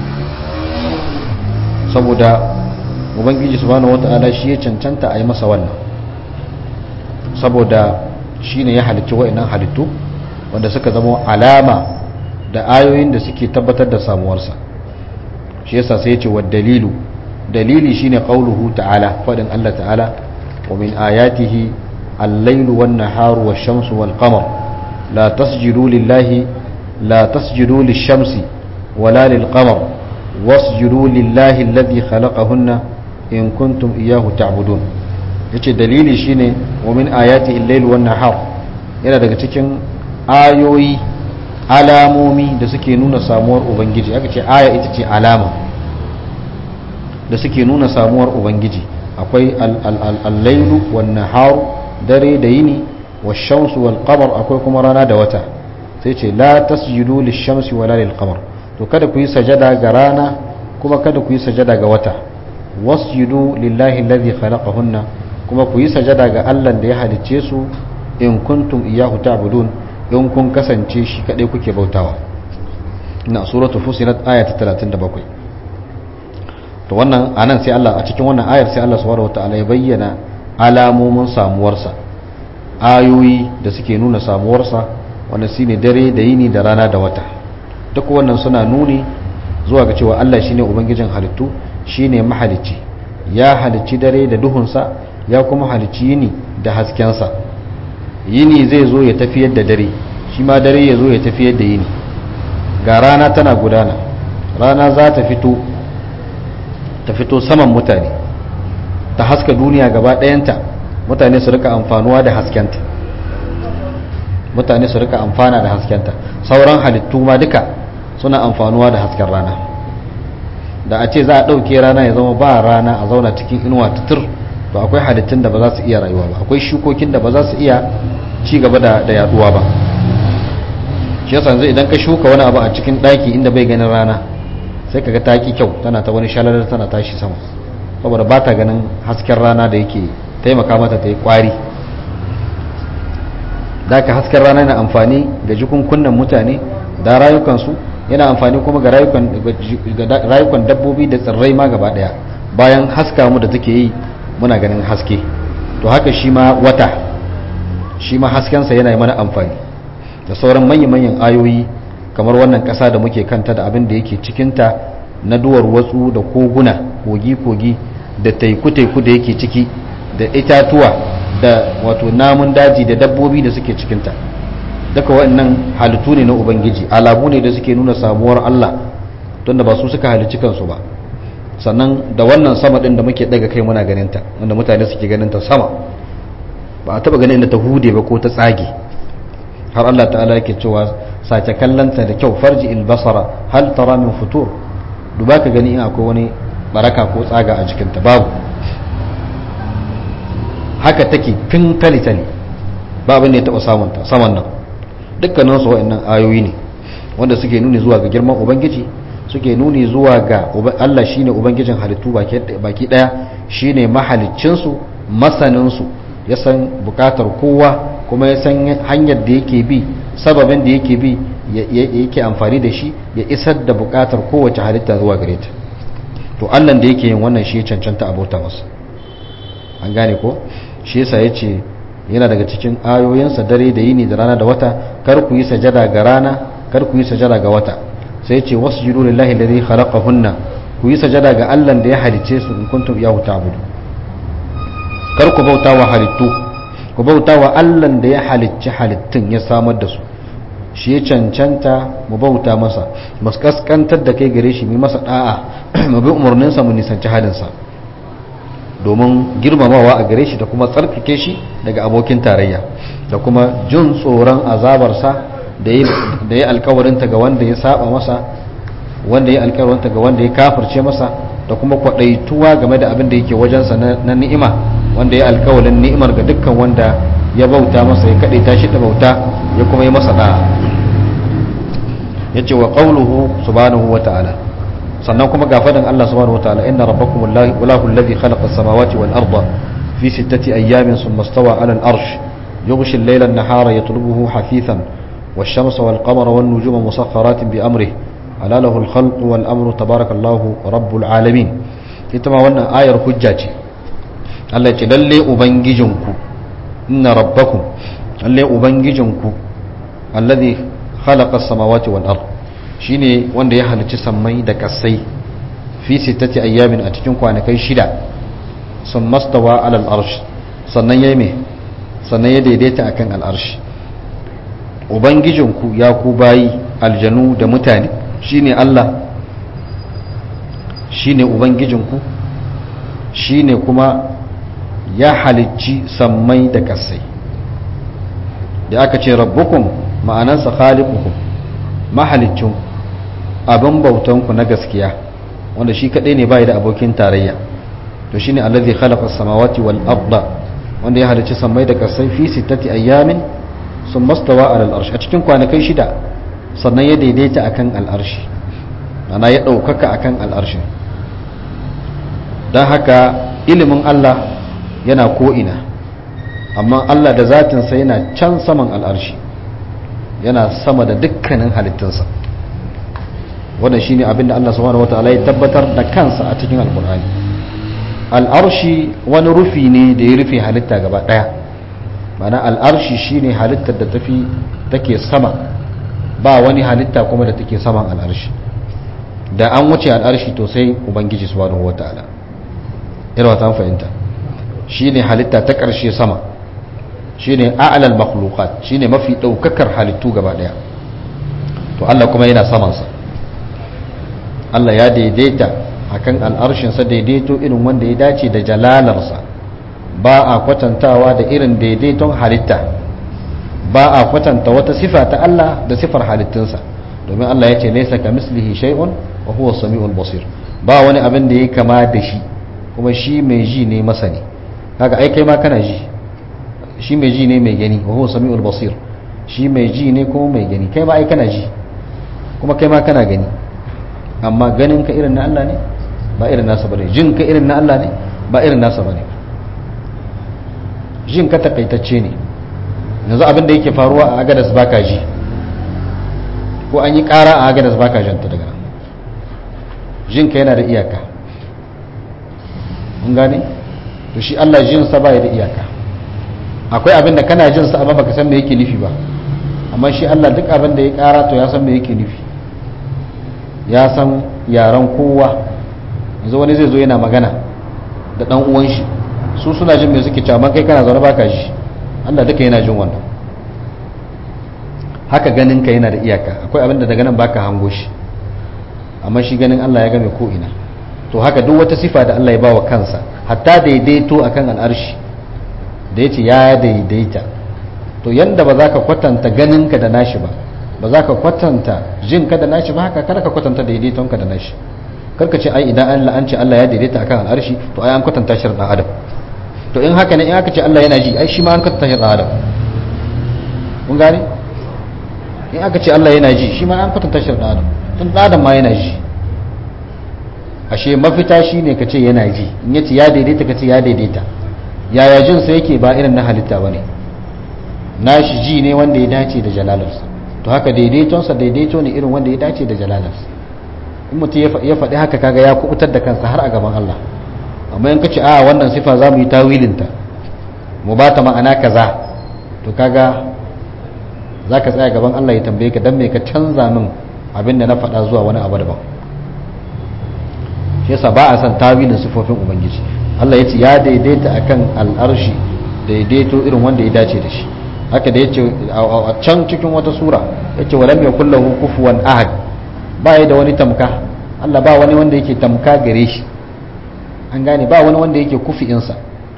saboda ubangiji subhanahu wata'ala shi ya cancanta a yi masa wannan, saboda shi ne ya halicci wa'annan halittu wanda suka zama alama da ayoyin da suke tabbatar da samuwarsa. Shi yasa sai ya ce wa dalilu, dalili shine qauluhu ta'ala, fadin Allah ta'ala, wa min ayatihi al-lailu wan-naharu wash-shamsu wal-qamar la tasjudu lillahi la tasjudu lish-shamsi wala lil-qamar wasjudu lillahi alladhi khalaqahunna in kuntum iyyahu ta'budun. Yace dalili shine wa min ayatihi al-lailu wan-nahar, yana daga cikin ayoyi alamomi da suke nuna samuwar ubangiji. Aka ce aya ita ce alama da suke nuna samuwar ubangiji. Akwai al-lailu wan-nahar, dare da yini, wash-shamsu wal-qamar, akwai kuma rana da wata. Sai ce la tasjudu lish-shamsi wala lil-qamar, to kada ku yi sajada ga rana kuma kada ku yi sajada ga wata. Wasjudu lillahi alladhi khalaqahunna, kuma ku yi sajada ga Allah da ya halicce su, in kuntum iyyahu ta'budun, in kun kasance shi kadai kuke bautawa. Ina suratul fusilat aya ta talatin da bakwai. To wannan anan sai Allah, a cikin wannan ayar sai Allah subhanahu wataala ya bayyana alamomin samuwarsa, ayoyi da suke nuna samuwarsa, wanda shine dare da yini da rana da wata. Duk wannan suna nuni zuwa ga cewa Allah shine ubangijin halittu, shine mahalicci, ya halicci dare da duhunsa, ya kuma halicci yini da haskensa. Yini zai zo ya tafiyar da dare, shi ma dare ya zo ya tafiyar da yini. Ga rana tana gudana, rana za ta fito ta fito saman mutane, ta haska duniya gaba ɗayanta, mutane su rika amfanuwa da haskenta, mutane su rika amfana da haskenta. Sauran halittu ma duka suna amfanuwa da hasken rana. Da a ce za a ɗauke rana ya zama ba rana, a zauna cikin inuwa tutur, to akwai halittun da ba za su iya rayuwa ba, akwai shukokin da ba za su iya ci gaba da, da yaduwa ba. Shi yasa yanzu idan ka shuka wani abu a cikin ɗaki inda bai ganin rana, sai kaga ta ki kyau, tana ta wani shalalar, tana tashi sama, saboda ba ta ganin hasken rana da yake taimaka mata ta yi kwari. Da ka hasken rana yana amfani ga jikunkunan mutane da rayukansu, yana amfani kuma ga rayukan dabbobi da tsirrai ma gaba daya. Bayan haska mu da take yi muna ganin haske, to haka shi ma wata, shi ma haskensa yana yi mana amfani. Da sauran manya-manyan ayoyi kamar wannan ƙasa da muke kanta da abin da yake cikinta na duwar watsu da koguna, kogi-kogi da taiku-taiku da yake ciki, da itatuwa da wato namun daji da dabbobi da suke cikinta. Duka waɗannan halittu ne na Ubangiji, alamu ne da suke nuna samuwar Allah, don da ba su suka halicci kansu ba. Sannan da wannan sama ɗin da muke ɗaga kai muna ganinta, wanda mutane suke ganinta sama, ba a taɓa ganin da ta hude ba ko ta tsage. Har Allah ta'ala yake cewa sace kallanta da kyau, farji il basara hal tara min futur, duba ka gani in akwai wani baraka ko tsaga a jikinta, babu. Haka take fin tali-tali, ba abin da ya taɓa samunta saman nan. Dukkaninsu waɗannan ayoyi ne wanda suke nuni zuwa ga girman Ubangiji, suke nuni zuwa ga Allah shine Ubangijin halittu baki ɗaya, shine mahaliccinsu, masaninsu, ya san bukatar kowa, kuma ya san hanyar da yake bi, sababin da yake bi, yake amfani da shi ya isar da bukatar kowace halitta zuwa gare ta. To Allah da yake yin wannan shi ya cancanta abota masa. An gane ko? Shi yasa yace yana daga cikin ayoyinsa dare da yini da rana da wata, kar ku yi sajada ga rana kar ku yi sajada ga wata sai ya ce wasjudu lillahi alladhi khalaqahunna ku yi sajada ga Allah da ya halice su in kuntum iyyahu ta'budu kar ku bauta wa halittu ku bauta wa Allah da ya halicci halittun ya samar da su shi ya cancanta mu bauta masa mu kaskantar da kai gare shi mu masa da'a mu bi umarninsa mu nisanci hadinsa domin girmamawa a gare shi da kuma tsarkake shi daga abokin tarayya da kuma jin tsoron azabarsa da ya alkawarinta ga wanda ya saba masa wanda ya alkawarinta ga wanda ya kafirce masa da kuma kwadaituwa game da abin da yake wajensa na ni'ima wanda ya alkawarin ni'imar ga dukkan wanda ya bauta masa ya kadaita shi da bauta ya kuma yi masa da'a yace wa qawluhu subhanahu wa ta'ala sannan kuma ga fadin Allah subhanahu wa ta'ala inna rabbakum allahu alladhi khalaqa as-samawati wal arda fi sittati ayyamin thumma istawa 'ala al-arsh yughshi al-layla an-nahara yatlubuhu hafithan wash-shamsa wal-qamara wan-nujuma musakhkharatin bi amrihi ala lahu al-khalqu wal-amru tabarakallahu rabbul alamin ita ma wannan ayar hujja ce Allah ce lalle ubangijinku inna rabbakum lalle ubangijinku alladhi khalaqa as-samawati wal ard shine wanda ya halicci sammai da kasai fi sittati ayyamin a cikin kwanakai shida sun mastawa ala al-arsh sannan yayi me sannan ya daidaita akan al-arsh ubangijinku ya ku bayi aljanu da mutane shine Allah shine ubangijinku shine kuma ya halicci sammai da kasai da aka ce rabbukum ma'anansa khaliqukum mahalicin abin bautanku na gaskiya wanda shi kadai ne bai da abokin tarayya to shine allazi khalaqa as-samawati wal arda wanda ya halicci sammai da kasai fi sittati ayyamin summa stawa ala al-arsh a cikin kwanakai shida sannan ya daidaita akan al-arshi ana ya daukaka akan al-arshi dan haka ilimin Allah yana ko'ina amma Allah da zatinsa yana can saman al'arshi yana sama da dukkanin halittunsa wannan shine abinda Allah subhanahu wataala ya tabbatar da kansa a cikin alkur'ani al'arshi wani rufi ne da ya rufe halitta gaba daya mana al'arshi shine halittar da tafi take sama ba wani halitta kuma da take saman al'arshi da an wuce al'arshi to sai ubangiji subhanahu wataala ina ta fahimta shine halitta ta ƙarshe sama shine a'lal makhluqat shine mafi daukakar halittu gaba daya to Allah kuma yana saman sa Allah ya daidaita akan al'arshin sa daidaito irin wanda ya dace da jalalarsa ba a kwatantawa da irin daidaiton halitta ba a kwatanta wata sifa ta Allah da sifar halittunsa domin Allah ya ce laysa kamislihi shay'un wa huwa as-sami'ul basir ba wani abin da yake kama da shi kuma shi mai ji ne masani kaga ai kai ma kana ji shi mai ji ne mai gani wa huwa samiul basir shi mai ji ne kuma mai gani kai ma ai kana ji kuma kai ma kana gani amma ganin ka irin na Allah ne ba irin nasa bane jin ka irin na Allah ne ba irin nasa bane jin ka takaitacce ne yanzu abin da yake faruwa a agadas baka ji ko an yi ƙara a agadas baka janta daga nan jin ka yana da iyaka mun gane to shi Allah jinsa ba ya da iyaka akwai abin da kana jinsa amma baka san me yake nufi ba amma shi Allah duk abin da ya kara to ya san me yake nufi ya san yaran kowa yanzu wani zai zo yana magana da dan uwan shi su suna jin me suke cewa amma kai kana zaune baka ji Allah duka yana jin wannan haka ganin ka yana da iyaka akwai abin da daga nan baka hango shi amma shi ganin Allah ya game ko ina to haka duk wata sifa da Allah ya bawa kansa hatta daidaito akan al'arshi da yace ya daidaita to yanda ba za ka kwatanta ganinka da nashi ba ba za ka kwatanta jinka da nashi ba haka kada ka kwatanta daidaitonka da nashi karka ce ai idan Allah an ce Allah ya daidaita akan al'arshi to ai an kwatanta shi da adam to in haka ne in aka ce Allah yana ji ai shi ma an kwatanta shi da adam kun gane in aka ce Allah yana ji shi ma an kwatanta shi da adam tun da adam ma yana ji ashe mafita shine ka ce yana ji in yace ya daidaita ka ce ya daidaita yaya jin sa yake ba irin na halitta bane nashi ji ne wanda ya dace da jalalarsa to haka daidaiton sa daidaito ne irin wanda ya dace da jalalarsa in mutum ya faɗi haka kaga ya kubutar da kansa har a gaban Allah amma in kace a wannan sifa zamu yi tawilin ta mu ba ta ma'ana kaza to kaga zaka tsaya gaban Allah ya tambaye ka dan me ka canza min abin da na faɗa zuwa wani abu daban. shi yasa ba a san tawilin sifofin ubangiji. Allah ya ce ya daidaita akan al'arshi daidaito irin wanda ya dace da shi. haka da yace a can cikin wata sura yace walam yakul lahu kufuwan ahad, ba ya da wani tamka. Allah ba wani wanda yake tamka gare shi, an gane, ba wani wanda yake kufi'insa.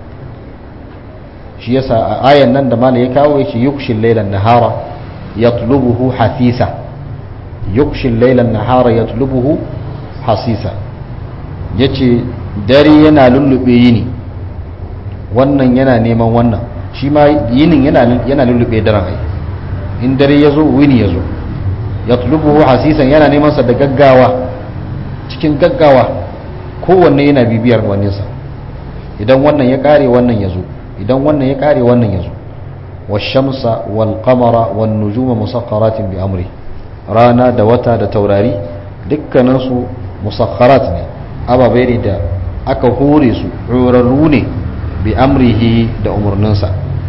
shi yasa a ayan nan da mala ya kawo yace yukshil laylan nahara yatlubuhu hasisa, yukshil laylan nahara yatlubuhu hasisa, yace dare yana lullube yini, wannan yana neman wannan, shi ma yinin yana yana lullube daren ai. in dare yazo wini yazo, yatlubuhu hasisan yana neman sa da gaggawa, cikin gaggawa, kowanne yana bibiyar waninsa. idan wannan ya kare wannan yazo, idan wannan ya kare wannan yazo. washamsa wal qamara wan nujuma musakhkharatin bi amri, rana da wata da taurari dukkanin su musakharat ne, ababai ne da aka hore su, hurarru ne bi amrihi da umurninsa.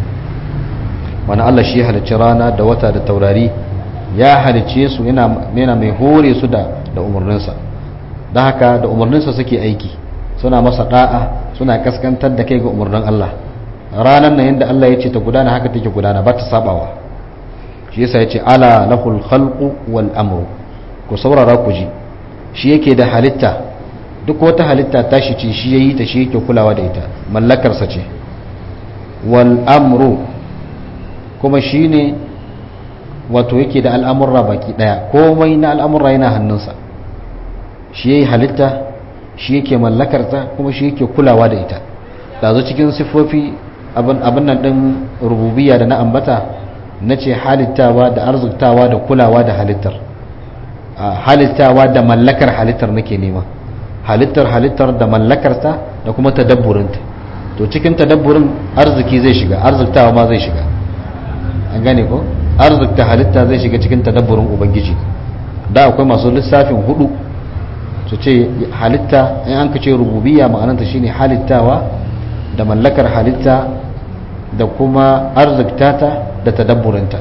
wani Allah shi halicci rana da wata da taurari, ya halicce su yana mai hore su da da umurninsa. don haka da umarninsa suke aiki, suna masa da'a, suna kaskantar da kai ga umarnin Allah. ranar nan yadda Allah ya ce ta gudana haka take gudana, ba ta sabawa. shi yasa ya ce ala lahul khalqu wal amru, ku saurara ku ji, shi yake da halitta, duk wata halitta tashi ce, shi yayi ta, shi yake kulawa da ita, mallakarsa ce. wal amru kuma shine wato yake da al'amurra baki daya, komai na al'amurra yana hannunsa. shi yayi halitta, shi yake mallakarta, kuma shi yake kulawa da ita. dazu cikin sifofi abin nan din rububiyya da na ambata, nace halittawa da arziktawa da kulawa da halittar. halittawa da mallakar halittar nake nema, halittar halittar da mallakarta da kuma tadabburinta. to cikin tadabburin arziki zai shiga, arziktawa ma zai shiga, an gane ko? arzikta halitta zai shiga cikin tadabburin ubangiji. da akwai masu lissafin hudu su ce halitta, in an kace rububiyya ma'ananta shine halittawa da mallakar halitta da kuma arziktata da tadabburinta.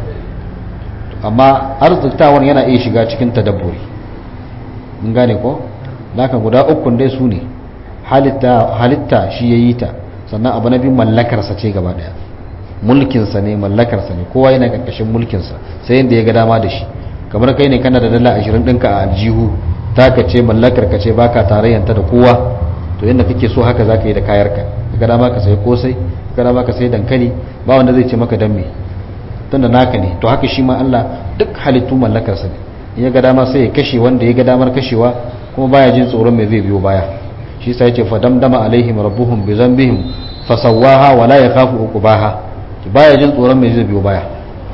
amma arziktawar yana iya shiga cikin tadabburi, mun gane ko? laka guda ukun dai su ne halitta, halitta shi ya yi ta, sannan abu na biyu mallakarsa ce gaba daya, mulkinsa ne, mallakarsa ne, kowa yana ƙarƙashin mulkinsa sai yadda ya ga dama da shi. kamar kai ne kana da dala ashirin ɗinka a aljihu, taka ce, mallakar ka ce, baka tarayyanta da kowa, to yadda kake so haka zaka yi da kayarka. ka dama ka sai kosai, ka dama ka sai dankali, ba wanda zai ce maka dan me, tunda naka ne. to haka shi ma Allah duk halittu mallakarsa ne, in ya ga dama sai ya kashe wanda ya ga damar kashewa, kuma baya jin tsoron me zai biyo baya. shi sai ya ce fadamdama alaihim rabbuhum bi dhanbihim fasawaha wa la yakhafu uqbaha, baya jin tsoron me zai biyo baya.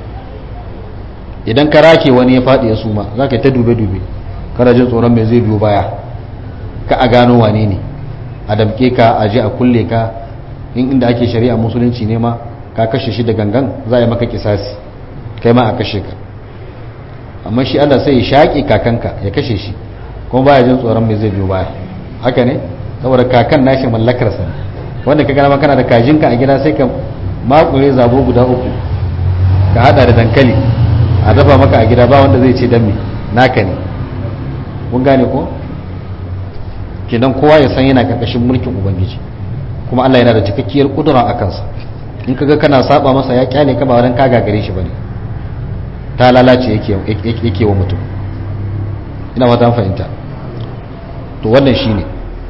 idan ka rake wani ya fadi ya suma, zaka ta dube dube, kana jin tsoron me zai biyo baya, ka a gano wane ne, a damke ka, a je a kulle ka. in inda ake shari'a musulunci ne ma, ka kashe shi da gangan, za a yi maka kisasi, kai ma a kashe ka. amma shi Allah sai ya shaƙi kakanka ya kashe shi, kuma baya jin tsoron me zai biyo baya. haka ne, saboda kakan nashi mallakarsa ne. wanda ka gana kana da kajinka a gida, sai ka makure zabo guda uku, ka hada da dankali a dafa maka a gida, ba wanda zai ce dan me, naka ne. kun gane ko? kenan kowa ya san yana karkashin mulkin ubangiji, kuma Allah yana da cikakkiyar kudura a kansa. in kaga kana saba masa, ya kyale ka ba wadan ka gagare shi bane, ta lalace yake yake wa mutum. ina fata fahimta. to wannan shine,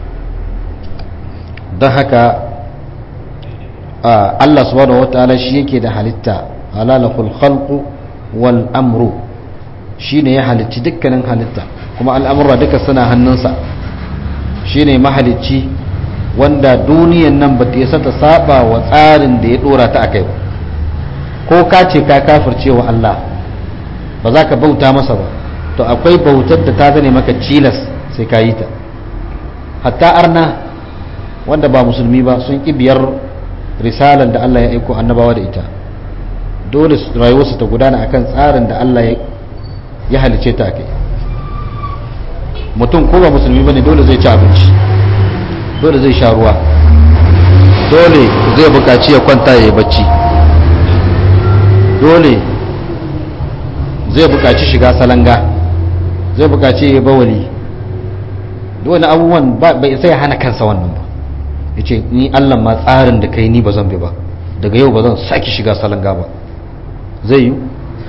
don haka Allah subhanahu wataala shi yake da halitta, alalahul khalqu wal amru, shine ya halicci dukkanin halitta, kuma al'amura duka suna hannunsa. shine mahalicci wanda duniyan nan ba ta isa ta saba wa tsarin da ya dora ta akai ba. ko ka ce ka kafirce wa Allah, ba za ka bauta masa ba, to akwai bautar da ta zane maka cilas sai ka yi ta. hatta arna wanda ba musulmi ba sun ƙi biyar risalar da Allah ya aiko annabawa da ita, dole rayuwarsu ta gudana akan tsarin da Allah ya halice ta kai. mutum ko ba musulmi bane dole zai ci abinci, dole zai sha ruwa, dole zai buƙaci ya kwanta ya yi bacci, dole zai buƙaci shiga salanga, zai buƙaci ya bawali, duk wani abubuwan bai sai hana kansa wannan ba. Ya ce ni Allah ma tsarin da kai ni ba zan bi ba, daga yau ba zan sake shiga salanga ba, zai yi?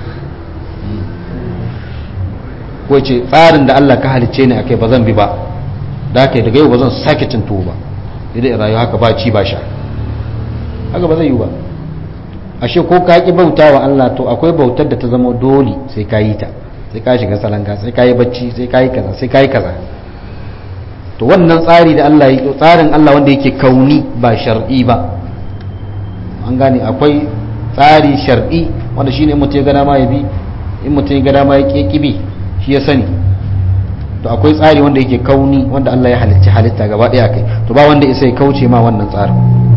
ko ce tsarin da Allah ka halicce ni akai ba zan bi ba, da haka daga yau ba zan sake cin tuwo ba, idan rayu haka ba ci ba sha, haka ba zai yi ba. Ashe ko ka ki bauta wa Allah to akwai bautar da ta zama dole sai ka yi ta, sai ka shiga salanga, sai ka yi bacci, sai ka yi kaza, sai ka yi kaza. To wannan tsari da Allah ya tsarin Allah wanda yake kauni ba shar'i ba, an gane akwai tsari shar'i wanda shine mutum ya gada ma ya bi, in mutum ya gada ma ya ƙi bi shi ya sani. To akwai tsari wanda yake kauni wanda Allah ya halicci halitta gaba ɗaya kai, to ba wanda isa ya kauce ma wannan tsarin.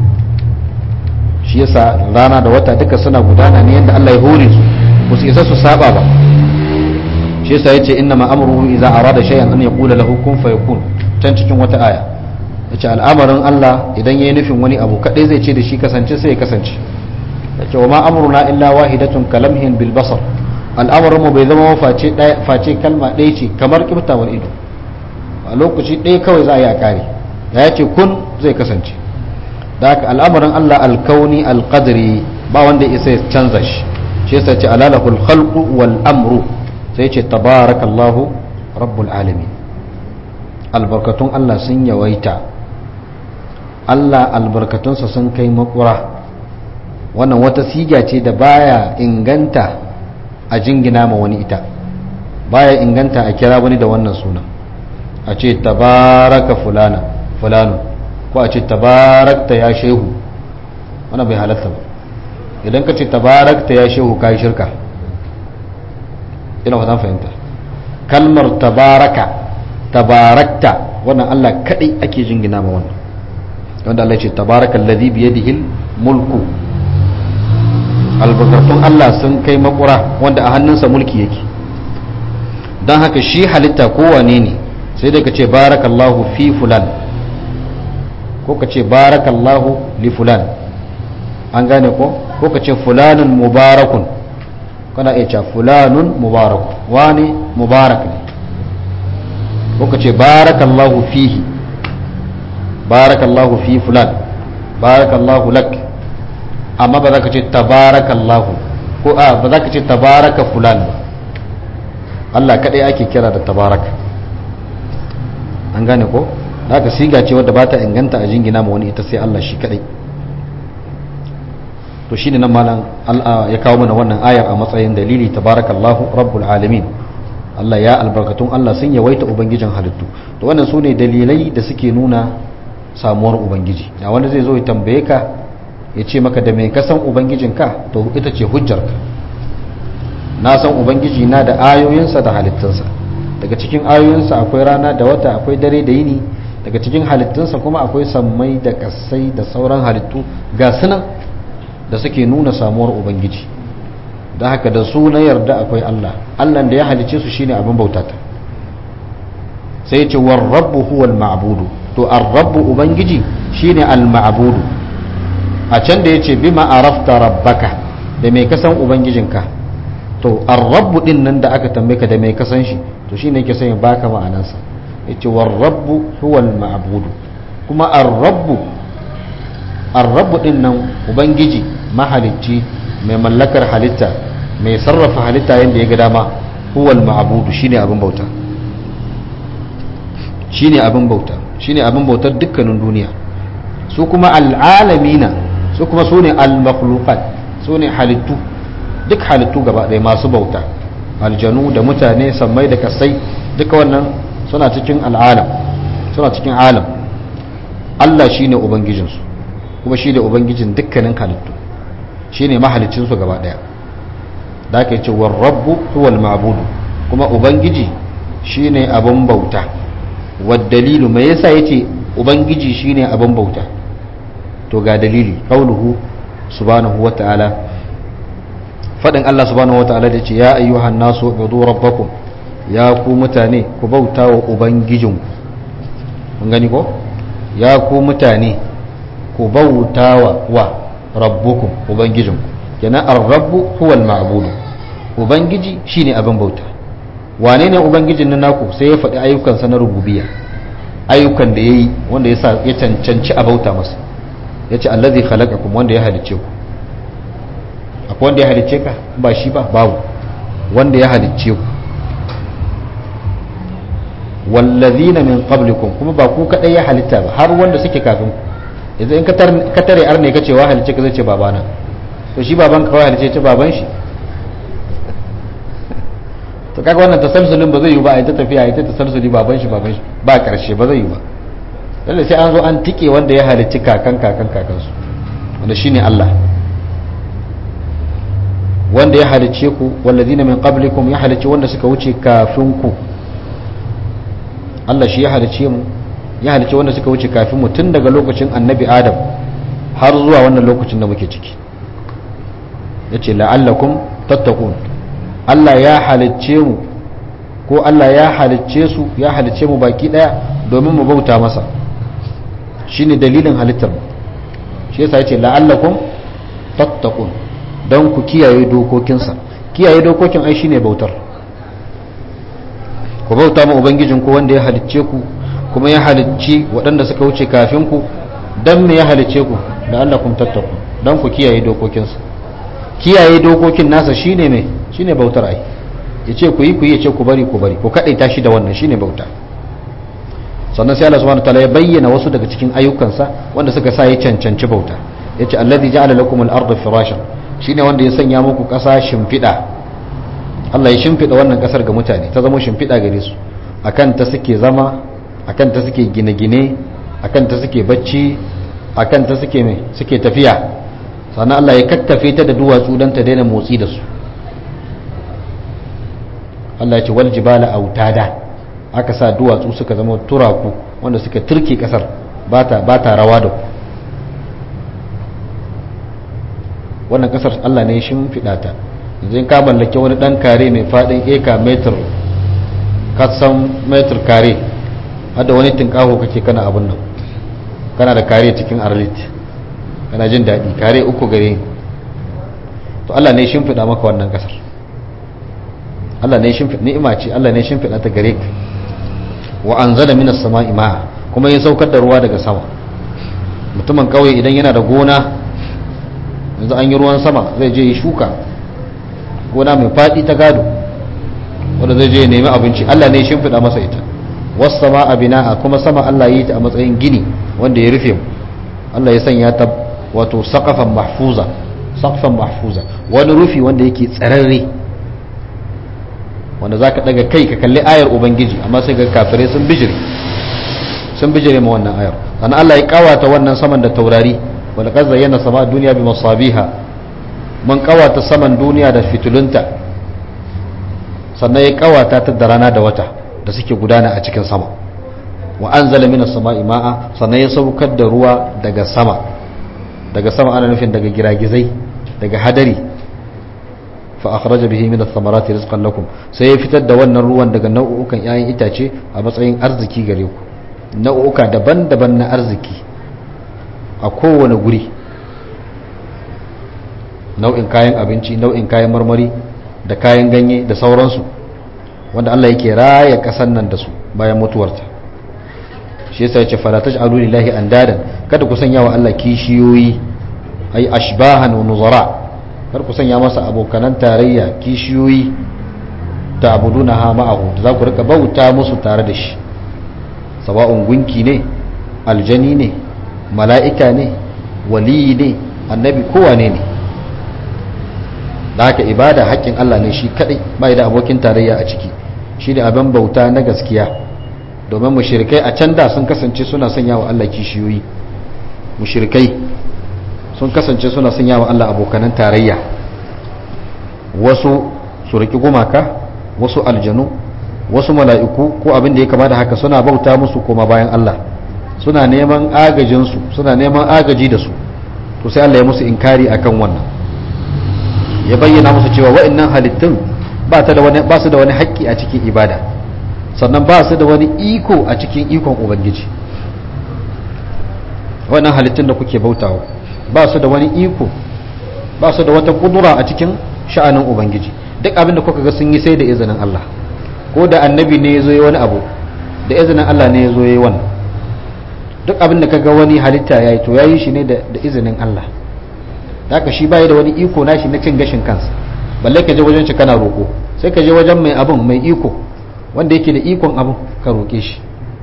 Shi yasa rana da wata duka suna gudana ne yadda Allah ya hore su, ba su isa su saba ba. Shi yasa yace inna ma amruhu idza arada shay'an an yaqula lahu kun fayakun, can cikin wata aya yace al'amarin Allah idan yayi nufin wani abu kadai zai ce da shi kasance sai ya kasance. Yace wa ma amruna illa wahidatun kalamhin bil basar, al'amarin mu bai zama face daya face kalma ɗaya ce kamar kiftawar ido, a lokaci ɗaya kawai za a yi a kare. Ya yace kun zai kasance. Da haka al'amarin Allah alkauni alqadri ba wanda isa ya canza shi. Shi yasa ce alalahul khalqu wal amru, sai ce tabarakallahu rabbul alamin. Albarkatun Allah sun yawaita, Allah albarkatunsa sun kai makura. Wannan wata siga ce da baya inganta a jingina ma wani ita, baya inganta a kira wani da wannan suna, a ce tabaraka fulana fulanu, ko a ce tabarakta ya shehu, wannan bai halatta ba. Idan ka ce tabarakta ya shehu ka yi shirka, ina fatan fahimta. Kalmar tabaraka tabarakta wannan Allah kadai ake jingina ma wannan, wanda Allah ya ce tabarakal ladhi bi yadihi mulku, albarkatun Allah sun kai makura wanda a hannunsa mulki yake. Dan haka shi halitta kowane ne sai dai ka ce barakallahu fi fulan, ko ka ce barakallahu li fulan, an gane ko ko ka ce fulanun mubarakun, kana iya cewa fulanun mubarakun, wani mubarak ne, ko ka ce barakallahu fihi, barakallahu fi fulan, barakallahu lak, amma ba za ka ce tabarakallahu, ko a ba za ka ce tabaraka fulan ba. Allah kadai ake kira da tabaraka, an gane ko. Da haka siga ce wadda ba ta inganta a jingina ma wani ita sai Allah shi kadai. To shine nan malam ya kawo mana wannan ayar a matsayin dalili, tabarakallahu rabbul alamin. Allah ya albarkatun Allah sun yawaita ubangijin halittu. To wannan sune dalilai da suke nuna samuwar ubangiji. Da wanda zai zo ya tambaye ka ya ce maka da me ka san ubangijinka, to ita ce hujjarka. Na san ubangiji na da ayoyinsa da halittunsa. Daga cikin ayoyinsa akwai rana da wata, akwai dare da yini. Daga cikin halittunsa kuma akwai sammai da kasai da sauran halittu ga sunan da suke nuna samuwar ubangiji. Da haka da su na yarda akwai Allah, Allah da ya halice su shine abin bautata. Sai ya ce war rabbu huwal ma'budu, to ar-rabbu ubangiji shine al-ma'budu. A can da yace bima arafta rabbaka, da mai kasan ubangijinka, to ar-rabbu din nan da aka tambaye ka da mai kasan shi, to shine yake son ya baka ma'anarsa. Yace war rabbu huwal ma'budu, kuma ar-rabbu ar-rabbu din nan ubangiji mahalicci mai mallakar halitta, mai sarrafa halitta yadda ya ga dama, huwal ma'budu shine abin bauta, shine abin bauta, shine abin bautar dukkanin duniya. Su kuma al'alamina, su kuma sune al-makhluqat, sune halittu, duk halittu gaba ɗaya masu bauta, aljanu da mutane, sammai da kasai, duka wannan suna cikin al'alam, suna cikin alam. Allah shine ubangijinsu, kuma shine ubangijin dukkanin halittu, shine mahalicinsu gaba daya. Da aka yi war rabbu huwal ma'budu, kuma ubangiji shine abin bauta. Wad dalilu, me yasa yace ubangiji shine abin bauta? To ga dalili, qauluhu subhanahu wata'ala, fadin Allah subhanahu wata'ala da yace ya ayyuhan nasu ubudu rabbakum, ya ku mutane ku bauta wa ubangijinku. kun gani ko? Ya ku mutane ku bauta wa rabbukum ubangijinku. kenan ar-rabbu huwa al-ma'budu, ubangiji shine abin bauta. Wane ne ubangijin nan naku? Sai ya faɗi ayyukansa na rububiyya, ayyukan da yayi wanda ya sa ya cancanci a bauta masa. Yace allazi khalaqakum, wanda ya halicce ku. Akwai wanda ya halicce ka ba shi ba? Babu. Wanda ya halicce ku. Wallazina min qablikum, kuma ba ku kadai ya halitta ba, har wanda suke kafin ku. Yanzu in ka tare arne ka ce wa halicce ka, zai ce babana. To shi baban ka wa halicce ce baban shi. To kaga wannan tasalsulin ba zai yi ba, a yi ta tafiya, a yi ta tasalsuli baban shi baban shi ba karshe, ba zai yi ba. Lalle sai an zo an tike wanda ya halicci kakan kakan kakansu, wanda shine Allah. Wanda ya halicce ku, wallazina min qablikum, ya halicce wanda suka wuce kafin ku. Allah shi ya halicce mu, ya halicce wanda suka wuce kafin mu, tun daga lokacin annabi Adam har zuwa wannan lokacin da muke ciki. Yace la'allakum tattaqun. Allah ya halicce mu, ko Allah ya halicce su, ya halicce mu baki daya domin mu bauta masa. Shine dalilin halittar mu. Shi yasa yace la'allakum tattaqun, dan ku kiyaye dokokinsa. Kiyaye dokokin ai shine bautar. Ku bauta ma ubangijin ku wanda ya halicce ku, kuma ya halicci waɗanda suka wuce kafin ku. Dan me ya halicce ku? La'allakum tattaqun, dan ku kiyaye dokokinsa. Kiyaye dokokin nasa shine me? Shine bautar ai. Yace ku yi ku yi, yace ku bari ku bari, ku kadaita shi da wannan, shine bauta. Sannan sai Allah subhanahu wataala ya bayyana wasu daga cikin ayyukansa wanda suka sa ya cancanci bauta. Yace allazi ja'ala lakumul arda firashan, shine wanda ya sanya muku ƙasa shimfida. Allah ya shimfida wannan ƙasar ga mutane, ta zama shimfida gare su. Akan ta suke zama, akan ta suke gine-gine, akan ta suke bacci, akan ta suke me suke tafiya. Sannan Allah ya kattafe ta da duwatsu don ta daina motsi da su. Allah ya ce wal jibala autada, aka sa duwatsu suka zama turaku wanda suka turke kasar, ba ta rawa da ku. Wannan kasar Allah ne ya shimfiɗa ta. Yanzu in ka mallake wani ɗan kare mai faɗin eka metar, kasan metar kare, hada wani tinkaho kake kana abin nan, kana da kare cikin arlit, kana jin daɗi, kare uku gare. To Allah ne ya shimfiɗa maka wannan kasar. Allah ne shimfiɗa, ni'ima ce, Allah ne shimfiɗa ta gare ka. Wa anzala minas sama'i ma'a, kuma ya saukar da ruwa daga sama. Mutumin kauye idan yana da gona, yanzu an yi ruwan sama, zai je yi shuka, gona mai faɗi ta gado, wanda zai je ya nemi abinci, Allah ne shimfiɗa masa ita. Was sama'a bina'a, kuma sama Allah yi ta a matsayin gini wanda ya rufe mu. Allah ya sanya ta wato saqafan mahfuza, saqfan mahfuza, wani rufi wanda yake tsararre, wanda za ka daga kai ka kalli ayar ubangiji, amma sai ga kafirai sun bijire sun bijire ma wannan ayar. sannan Allah ya kawata wannan saman da taurari, wal qad zayyana sama duniya bi masabiha, mun kawata saman duniya da fitulunta, sannan ya kawata ta da rana da wata da suke gudana a cikin sama. Wa anzala minas sama'i ma'a, sannan ya saukar da ruwa daga sama. Daga sama ana nufin daga giragizai, daga hadari. fa akhraja bihi min ath-thamarati rizqan lakum, sai ya fitar da wannan ruwan daga nau'ukan 'ya'yan itace a matsayin arziki gare ku. Nau'uka daban-daban na arziki a kowane guri, nau'in kayan abinci, nau'in kayan marmari da kayan ganye da sauransu, wanda Allah yake raya kasan nan da su bayan mutuwarta. Shi yasa yace fala taj'alu lillahi andadan, kada ku sanya wa Allah kishiyoyi, ay ashbahan wa nuzara, kar ku sanya masa abokanan tarayya, kishiyoyi, ta'budunaha ma'ahu, za ku rika bauta musu tare da shi, sawa'un gunki ne, aljani ne, mala'ika ne, waliyi ne, annabi, kowane ne. Da haka ibada haƙƙin Allah ne shi kadai, bai da abokin tarayya a ciki, shi ne abin bauta na gaskiya. Domin mushrikai a can da sun kasance suna sanya wa Allah kishiyoyi, mushrikai sun kasance suna sanya wa Allah abokanan tarayya, wasu su riki gumaka, wasu aljanu, wasu mala'iku ko abin da ya kama da haka, suna bauta musu koma bayan Allah, suna neman agajinsu, suna neman agaji da su. To sai Allah ya musu inkari akan wannan, ya bayyana musu cewa wa'annan halittun ba su da wani haƙƙi a cikin ibada, sannan ba su da wani iko a cikin ikon Ubangiji. Wa'annan halittun da kuke bautawa ba su da wani iko, ba su da wata kudura a cikin sha'anin Ubangiji. duk abin da kuka ga sun yi sai da izinin Allah, ko da annabi ne ya zo yi wani abu da izinin Allah ne ya zo yi wannan. Duk abin da kaga wani halitta ya yi to ya yi shi ne da izinin Allah, da haka shi bai da wani iko nashi na cin gashin kansa, balle ka je wajen shi kana roƙo, sai ka je wajen mai abin mai iko wanda yake da ikon abin ka roƙe shi.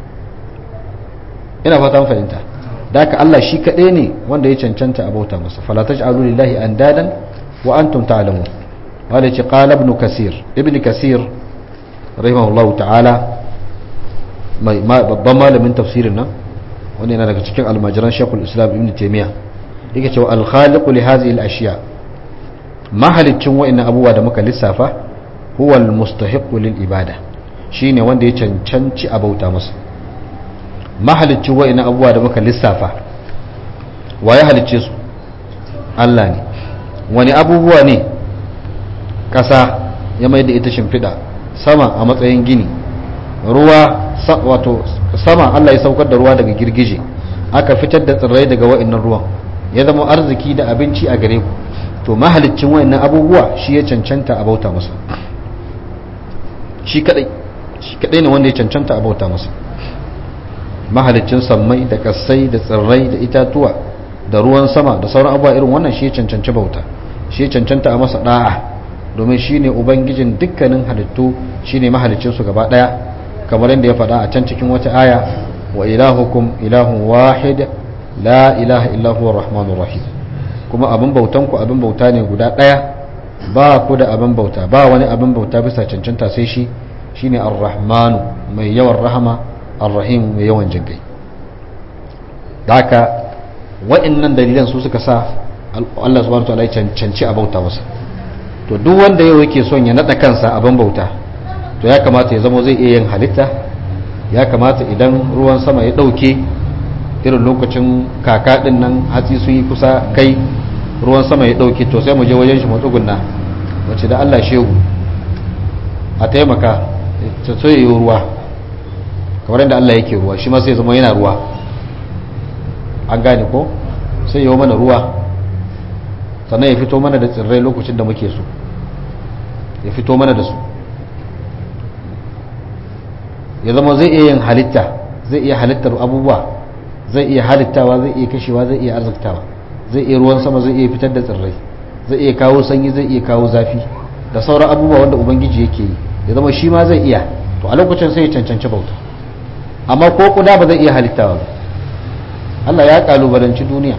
ina fatan fahimta. Da haka Allah shi kaɗai ne wanda ya cancanta a bauta masa. fala taj'alu lillahi andadan wa antum ta'lamun. wala ce qala ibn kasir ibn kasir rahimahullahu ta'ala mai babban malamin tafsirin nan wanda yana daga cikin almajiran shaykhul islam ibn taymiya yake cewa al khaliqu li hadhihi al ashiya, mahalicin wa'annan abubuwa da muka lissafa, huwa al mustahiqu lil ibada, shine wanda ya cancanci a bauta masa. mahalicin wa'annan abubuwa da muka lissafa, wa ya halicce su? Allah ne. wani abubuwa ne? ƙasa ya mai da ita shimfiɗa, sama a matsayin gini, ruwa wato sama Allah ya saukar da ruwa daga girgije, aka fitar da tsirrai daga wa'annan ruwan, ya zama arziki da abinci a gare ku. to mahalicin wa'annan abubuwa shi ya cancanta a bauta masa, shi kadai shi kadai ne wanda ya cancanta a bauta masa. mahalicin sammai da kasai da tsirrai da itatuwa da ruwan sama da sauran abubuwa irin wannan shi ya cancanci bauta, shi ya cancanta a masa da'a, domin shi ne ubangijin dukkanin halittu, shi ne mahalicinsu gaba daya, kamar yadda ya faɗa a can cikin wata aya, wa ilahukum ilahun wahid la ilaha illa huwa rahmanur rahim. kuma abin bautan ku abin bauta ne guda daya, ba ku da abin bauta, ba wani abin bauta bisa cancanta sai shi, shine ar-rahmanu mai yawan rahama, ar-rahim mai yawan jinkai. da haka wa'annan dalilan su suka sa Allah subhanahu wa ta'ala ya cancanci a bauta masa. to duk wanda yau yake son ya nada kansa abin bauta, to ya kamata ya zama zai iya yin halitta, ya kamata idan ruwan sama ya dauke irin lokacin kaka din nan, hatsi sun yi kusa kai, ruwan sama ya dauke, to sai mu je wajen shi mu tsugunna, wace da Allah shehu a taimaka ta tsoye ruwa kamar yadda Allah yake ruwa, shi ma sai zama yana ruwa. an gane ko? sai yawo mana ruwa, sannan ya fito mana da tsirrai lokacin da muke so, ya fito mana da su, ya zama zai iya yin halitta, zai iya halittar abubuwa, zai iya halittawa, zai iya kashewa, zai iya arziktawa, zai iya ruwan sama, zai iya fitar da tsirrai, zai iya kawo sanyi, zai iya kawo zafi da sauran abubuwa wanda ubangiji yake yi, ya zama shi ma zai iya, to a lokacin sai ya cancanci bauta. amma ko kuda ba zai iya halittawa ba. Allah ya kalubalanci duniya,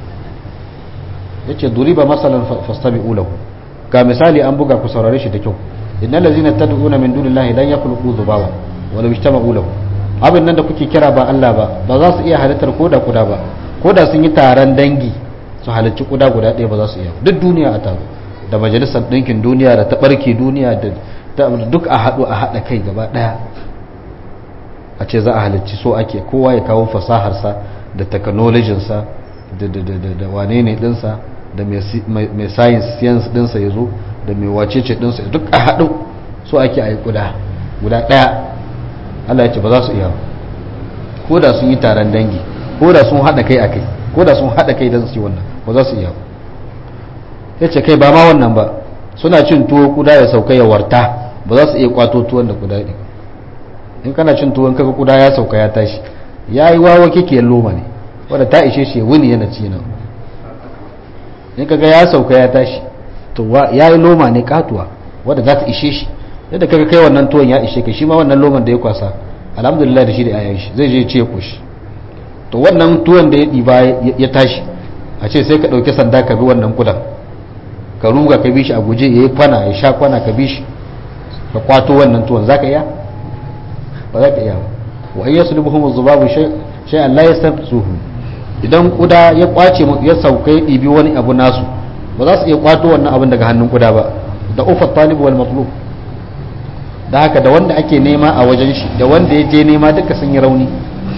yace duriba masalan fastabi'u lahu, ga misali an buga ku saurare shi da kyau. innal ladzina tad'una min dunillahi lan yakhluqu dhubaban wala yajtama'u lahu. abin nan da kuke kira ba Allah ba, ba za su iya halittar koda kuda ba, koda sun yi taron dangi su halicci kuda guda ɗaya ba za su iya. duk duniya a taro, da majalisar ɗinkin duniya da ta ɓarke duniya da duk a haɗu a haɗa kai gaba ɗaya a ce za a halicci, so ake kowa ya kawo fasaharsa da technologinsa da wane ne ɗinsa, da mai science ɗinsa ya zo, da mai wacece ɗinsa, duk a haɗu so ake a yi kuda guda ɗaya. Allah ya ce ba za su iya, ko da sun yi taron dangi, ko da sun haɗa kai a kai, ko da sun haɗa kai don su yi wannan, ba za su iya. ya ce kai ba ma wannan ba, suna cin tuwo kuda ya sauka ya warta, ba za su iya kwato tuwon da kuda ɗin. in kana cin tuwon kaga kuda ya sauka ya tashi, ya yi wawa kike loma ne wadda ta ishe shi wuni yana ci nan. in kaga ya sauka ya tashi, to ya yi loma ne katuwa wadda za ta ishe shi, yadda kaga kai wannan tuwon ya ishe ka, shi ma wannan loman da ya kwasa alhamdulillah da shi da yayan shi zai je ce ya koshi. to wannan tuwon da ya ɗiba ya tashi, a ce sai ka ɗauki sanda ka bi wannan kudan, ka ruga ka bi shi a guje, ya yi kwana ya sha kwana ka bi shi ka kwato wannan tuwon, za ka iya? ba za ka iya ba. wa in yaslubuhum az-zubabu shay'an la yastanqisuhu, idan kuda ya kwace ya sauka ya ɗibi wani abu nasu, ba za su iya kwato wannan abin daga hannun kuda ba. da ufa talib wal matlub, da haka da wanda ake nema a wajen shi da wanda ya je nema duka sun yi rauni,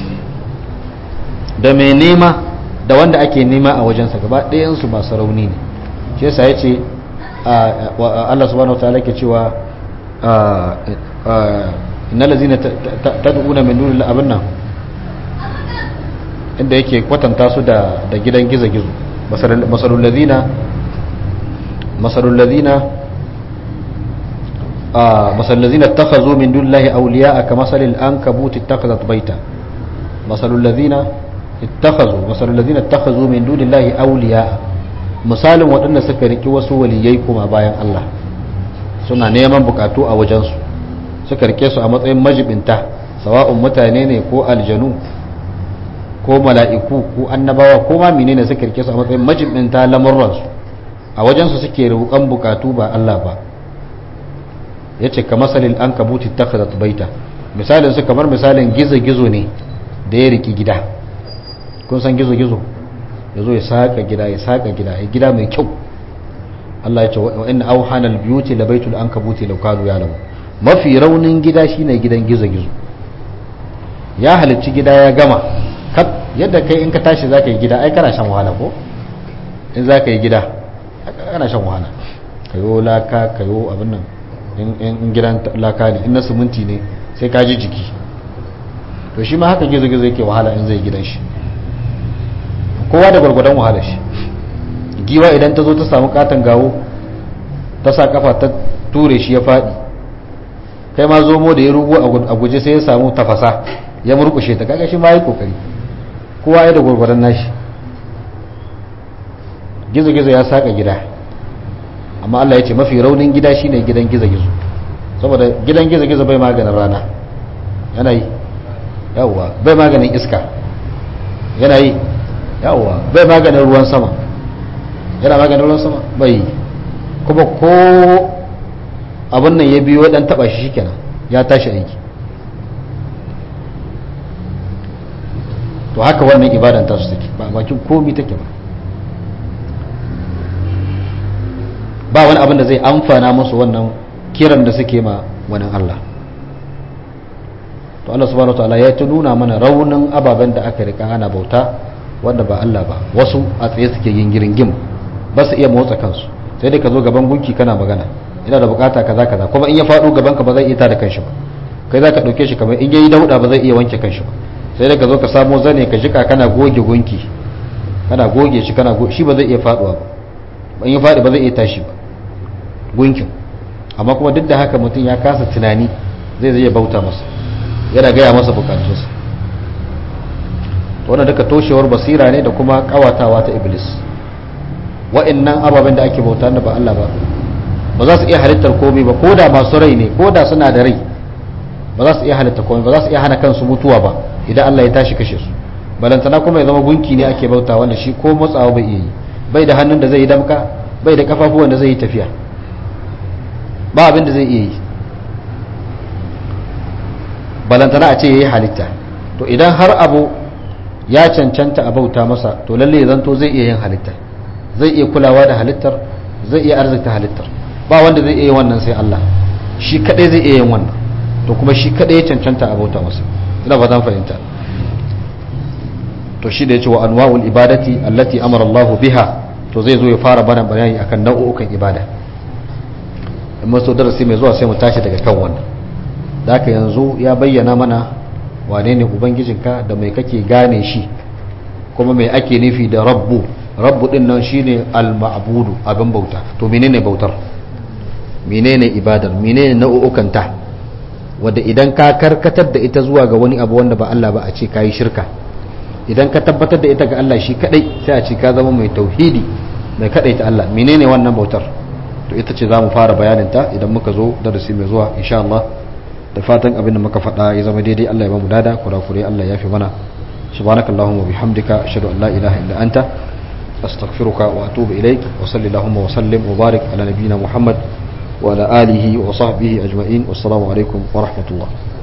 da mai nema da wanda ake nema a wajensa gaba ɗayansu masu rauni ne. shi yasa ya ce Allah subhanahu wa ta'ala ke cewa innal ladzina tad'una min dunillahi abunna, inda yake kwatanta su da da gidan gizo-gizo. masalul ladina masalul ladina masal ladzina ittakhazu min dunillahi awliya'a kamasalil ankabuti ittakhadhat baita masalul ladzina ittakhazu masalul ladzina ittakhazu min dunillahi awliya'a misalin waɗanda suka riki wasu waliyai kuma bayan Allah suna neman bukatu a wajensu suka rike su a matsayin majibinta sawa'un mutane ne ko aljanu ko mala'iku ko annabawa ko ma menene suka rike su a matsayin majibinta lamurransu a wajensu suke roƙon bukatu ba Allah ba yace kamasalil ankabuti ittakhadhat baita misalin su kamar misalin gizo-gizo ne da ya riki gida kun san gizo-gizo yazo ya saka gida ya saka gida ya gida mai kyau Allah ya ce wa inna awhanal biyuti labaitul ankabuti law kanu ya'lamu mafi raunin gida shine gidan gizo-gizo ya halicci gida ya gama yadda kai in ka tashi zaka yi gida ai kana shan wahala ko in zaka yi gida kana shan wahala kayo laka kayo abin nan in gidan laka ne in na siminti ne sai ka ji jiki to shi ma haka gizo-gizo yake wahala in zai gidan shi kowa da gwargwadon wahala shi giwa idan ta zo ta samu katon gawo ta sa kafa ta ture shi ya faɗi kai ma zomo da ya rugu a guje sai ya samu tafasa ya murkushe ta kaga shi ma yi kokari kowa ya da gwargwadon nashi gizo-gizo ya saka gida amma Allah ya ce mafi raunin gida shine gidan gizo-gizo saboda gidan gizo-gizo bai maganin rana yana yi yawwa bai maganin iska yana yi yawwa bai maganin ruwan sama yana maganin ruwan sama bai kuma ko abin nan ya biyo dan taba shi shikenan ya tashi aiki to haka wannan ibadan ta su take ba bakin komai take ba ba wani abin da zai amfana musu wannan kiran da suke ma wannan Allah to Allah subhanahu wataala ya ta nuna mana raunin ababen da aka rika ana bauta wanda ba Allah ba wasu a tsaye suke yin giringim ba su iya motsa kansu sai dai ka zo gaban gunki kana magana ina da bukata kaza kaza kuma in ya faɗo gaban ka ba zai iya tada kanshi ba kai za ka ɗauke shi kamar in yayi dauda ba zai iya wanke kanshi ba sai dai ka zo ka samo zane ka jika kana goge gunki kana goge shi kana shi ba zai iya faɗuwa ba in ya faɗi ba zai iya tashi ba gunkin amma kuma duk da haka mutum ya kasa tunani zai zai bauta masa yana gaya masa bukatunsa to wannan duka toshewar basira ne da kuma kawatawa ta iblis wa'annan ababen da ake bauta da ba Allah ba ba za su iya halittar komai ba ko da masu rai ne ko da suna da rai ba za su iya halittar komai ba za su iya hana kansu mutuwa ba idan Allah ya tashi kashe su balantana kuma ya zama gunki ne ake bauta wanda shi ko motsawa bai iya yi bai da hannun da zai yi damka bai da kafafuwan da zai yi tafiya ba abin da zai iya yi balantana a ce ya yi halitta to idan har abu ya cancanta a bauta masa to lalle zanto zai iya yin halitta zai iya kulawa da halittar zai iya arzikta halittar ba wanda zai iya wannan sai Allah shi kadai zai iya yin wannan to kuma shi kadai ya cancanta a bauta masa ina ba zan fahimta to shi da yace wa anwa'ul ibadati allati amara Allah biha to zai zo ya fara bana bayani akan nau'ukan ibada in maso darasi mai zuwa sai mu tashi daga kan wannan da haka yanzu ya bayyana mana wane ne ubangijinka da mai kake gane shi kuma mai ake nufi da rabbu rabbu din nan shine al-ma'budu abin bauta to menene bautar menene ibadar menene nau'ukan ta wanda idan ka karkatar da ita zuwa ga wani abu wanda ba Allah ba a ce kai shirka idan ka tabbatar da ita ga Allah shi kadai sai a ce ka zama mai tauhidi mai kadai ta Allah menene wannan bautar to ita ce zamu fara bayanin ta idan muka zo darasi mai zuwa insha Allah da fatan abin da muka faɗa ya zama daidai Allah ya ba mu dada kurakure Allah ya fi mana subhanakallahumma wa bihamdika ashhadu an la ilaha illa anta astaghfiruka wa atubu ilaik wa sallallahu wa sallim wa barik ala nabiyyina muhammad wa ala alihi wa sahbihi ajma'in wassalamu alaikum wa rahmatullah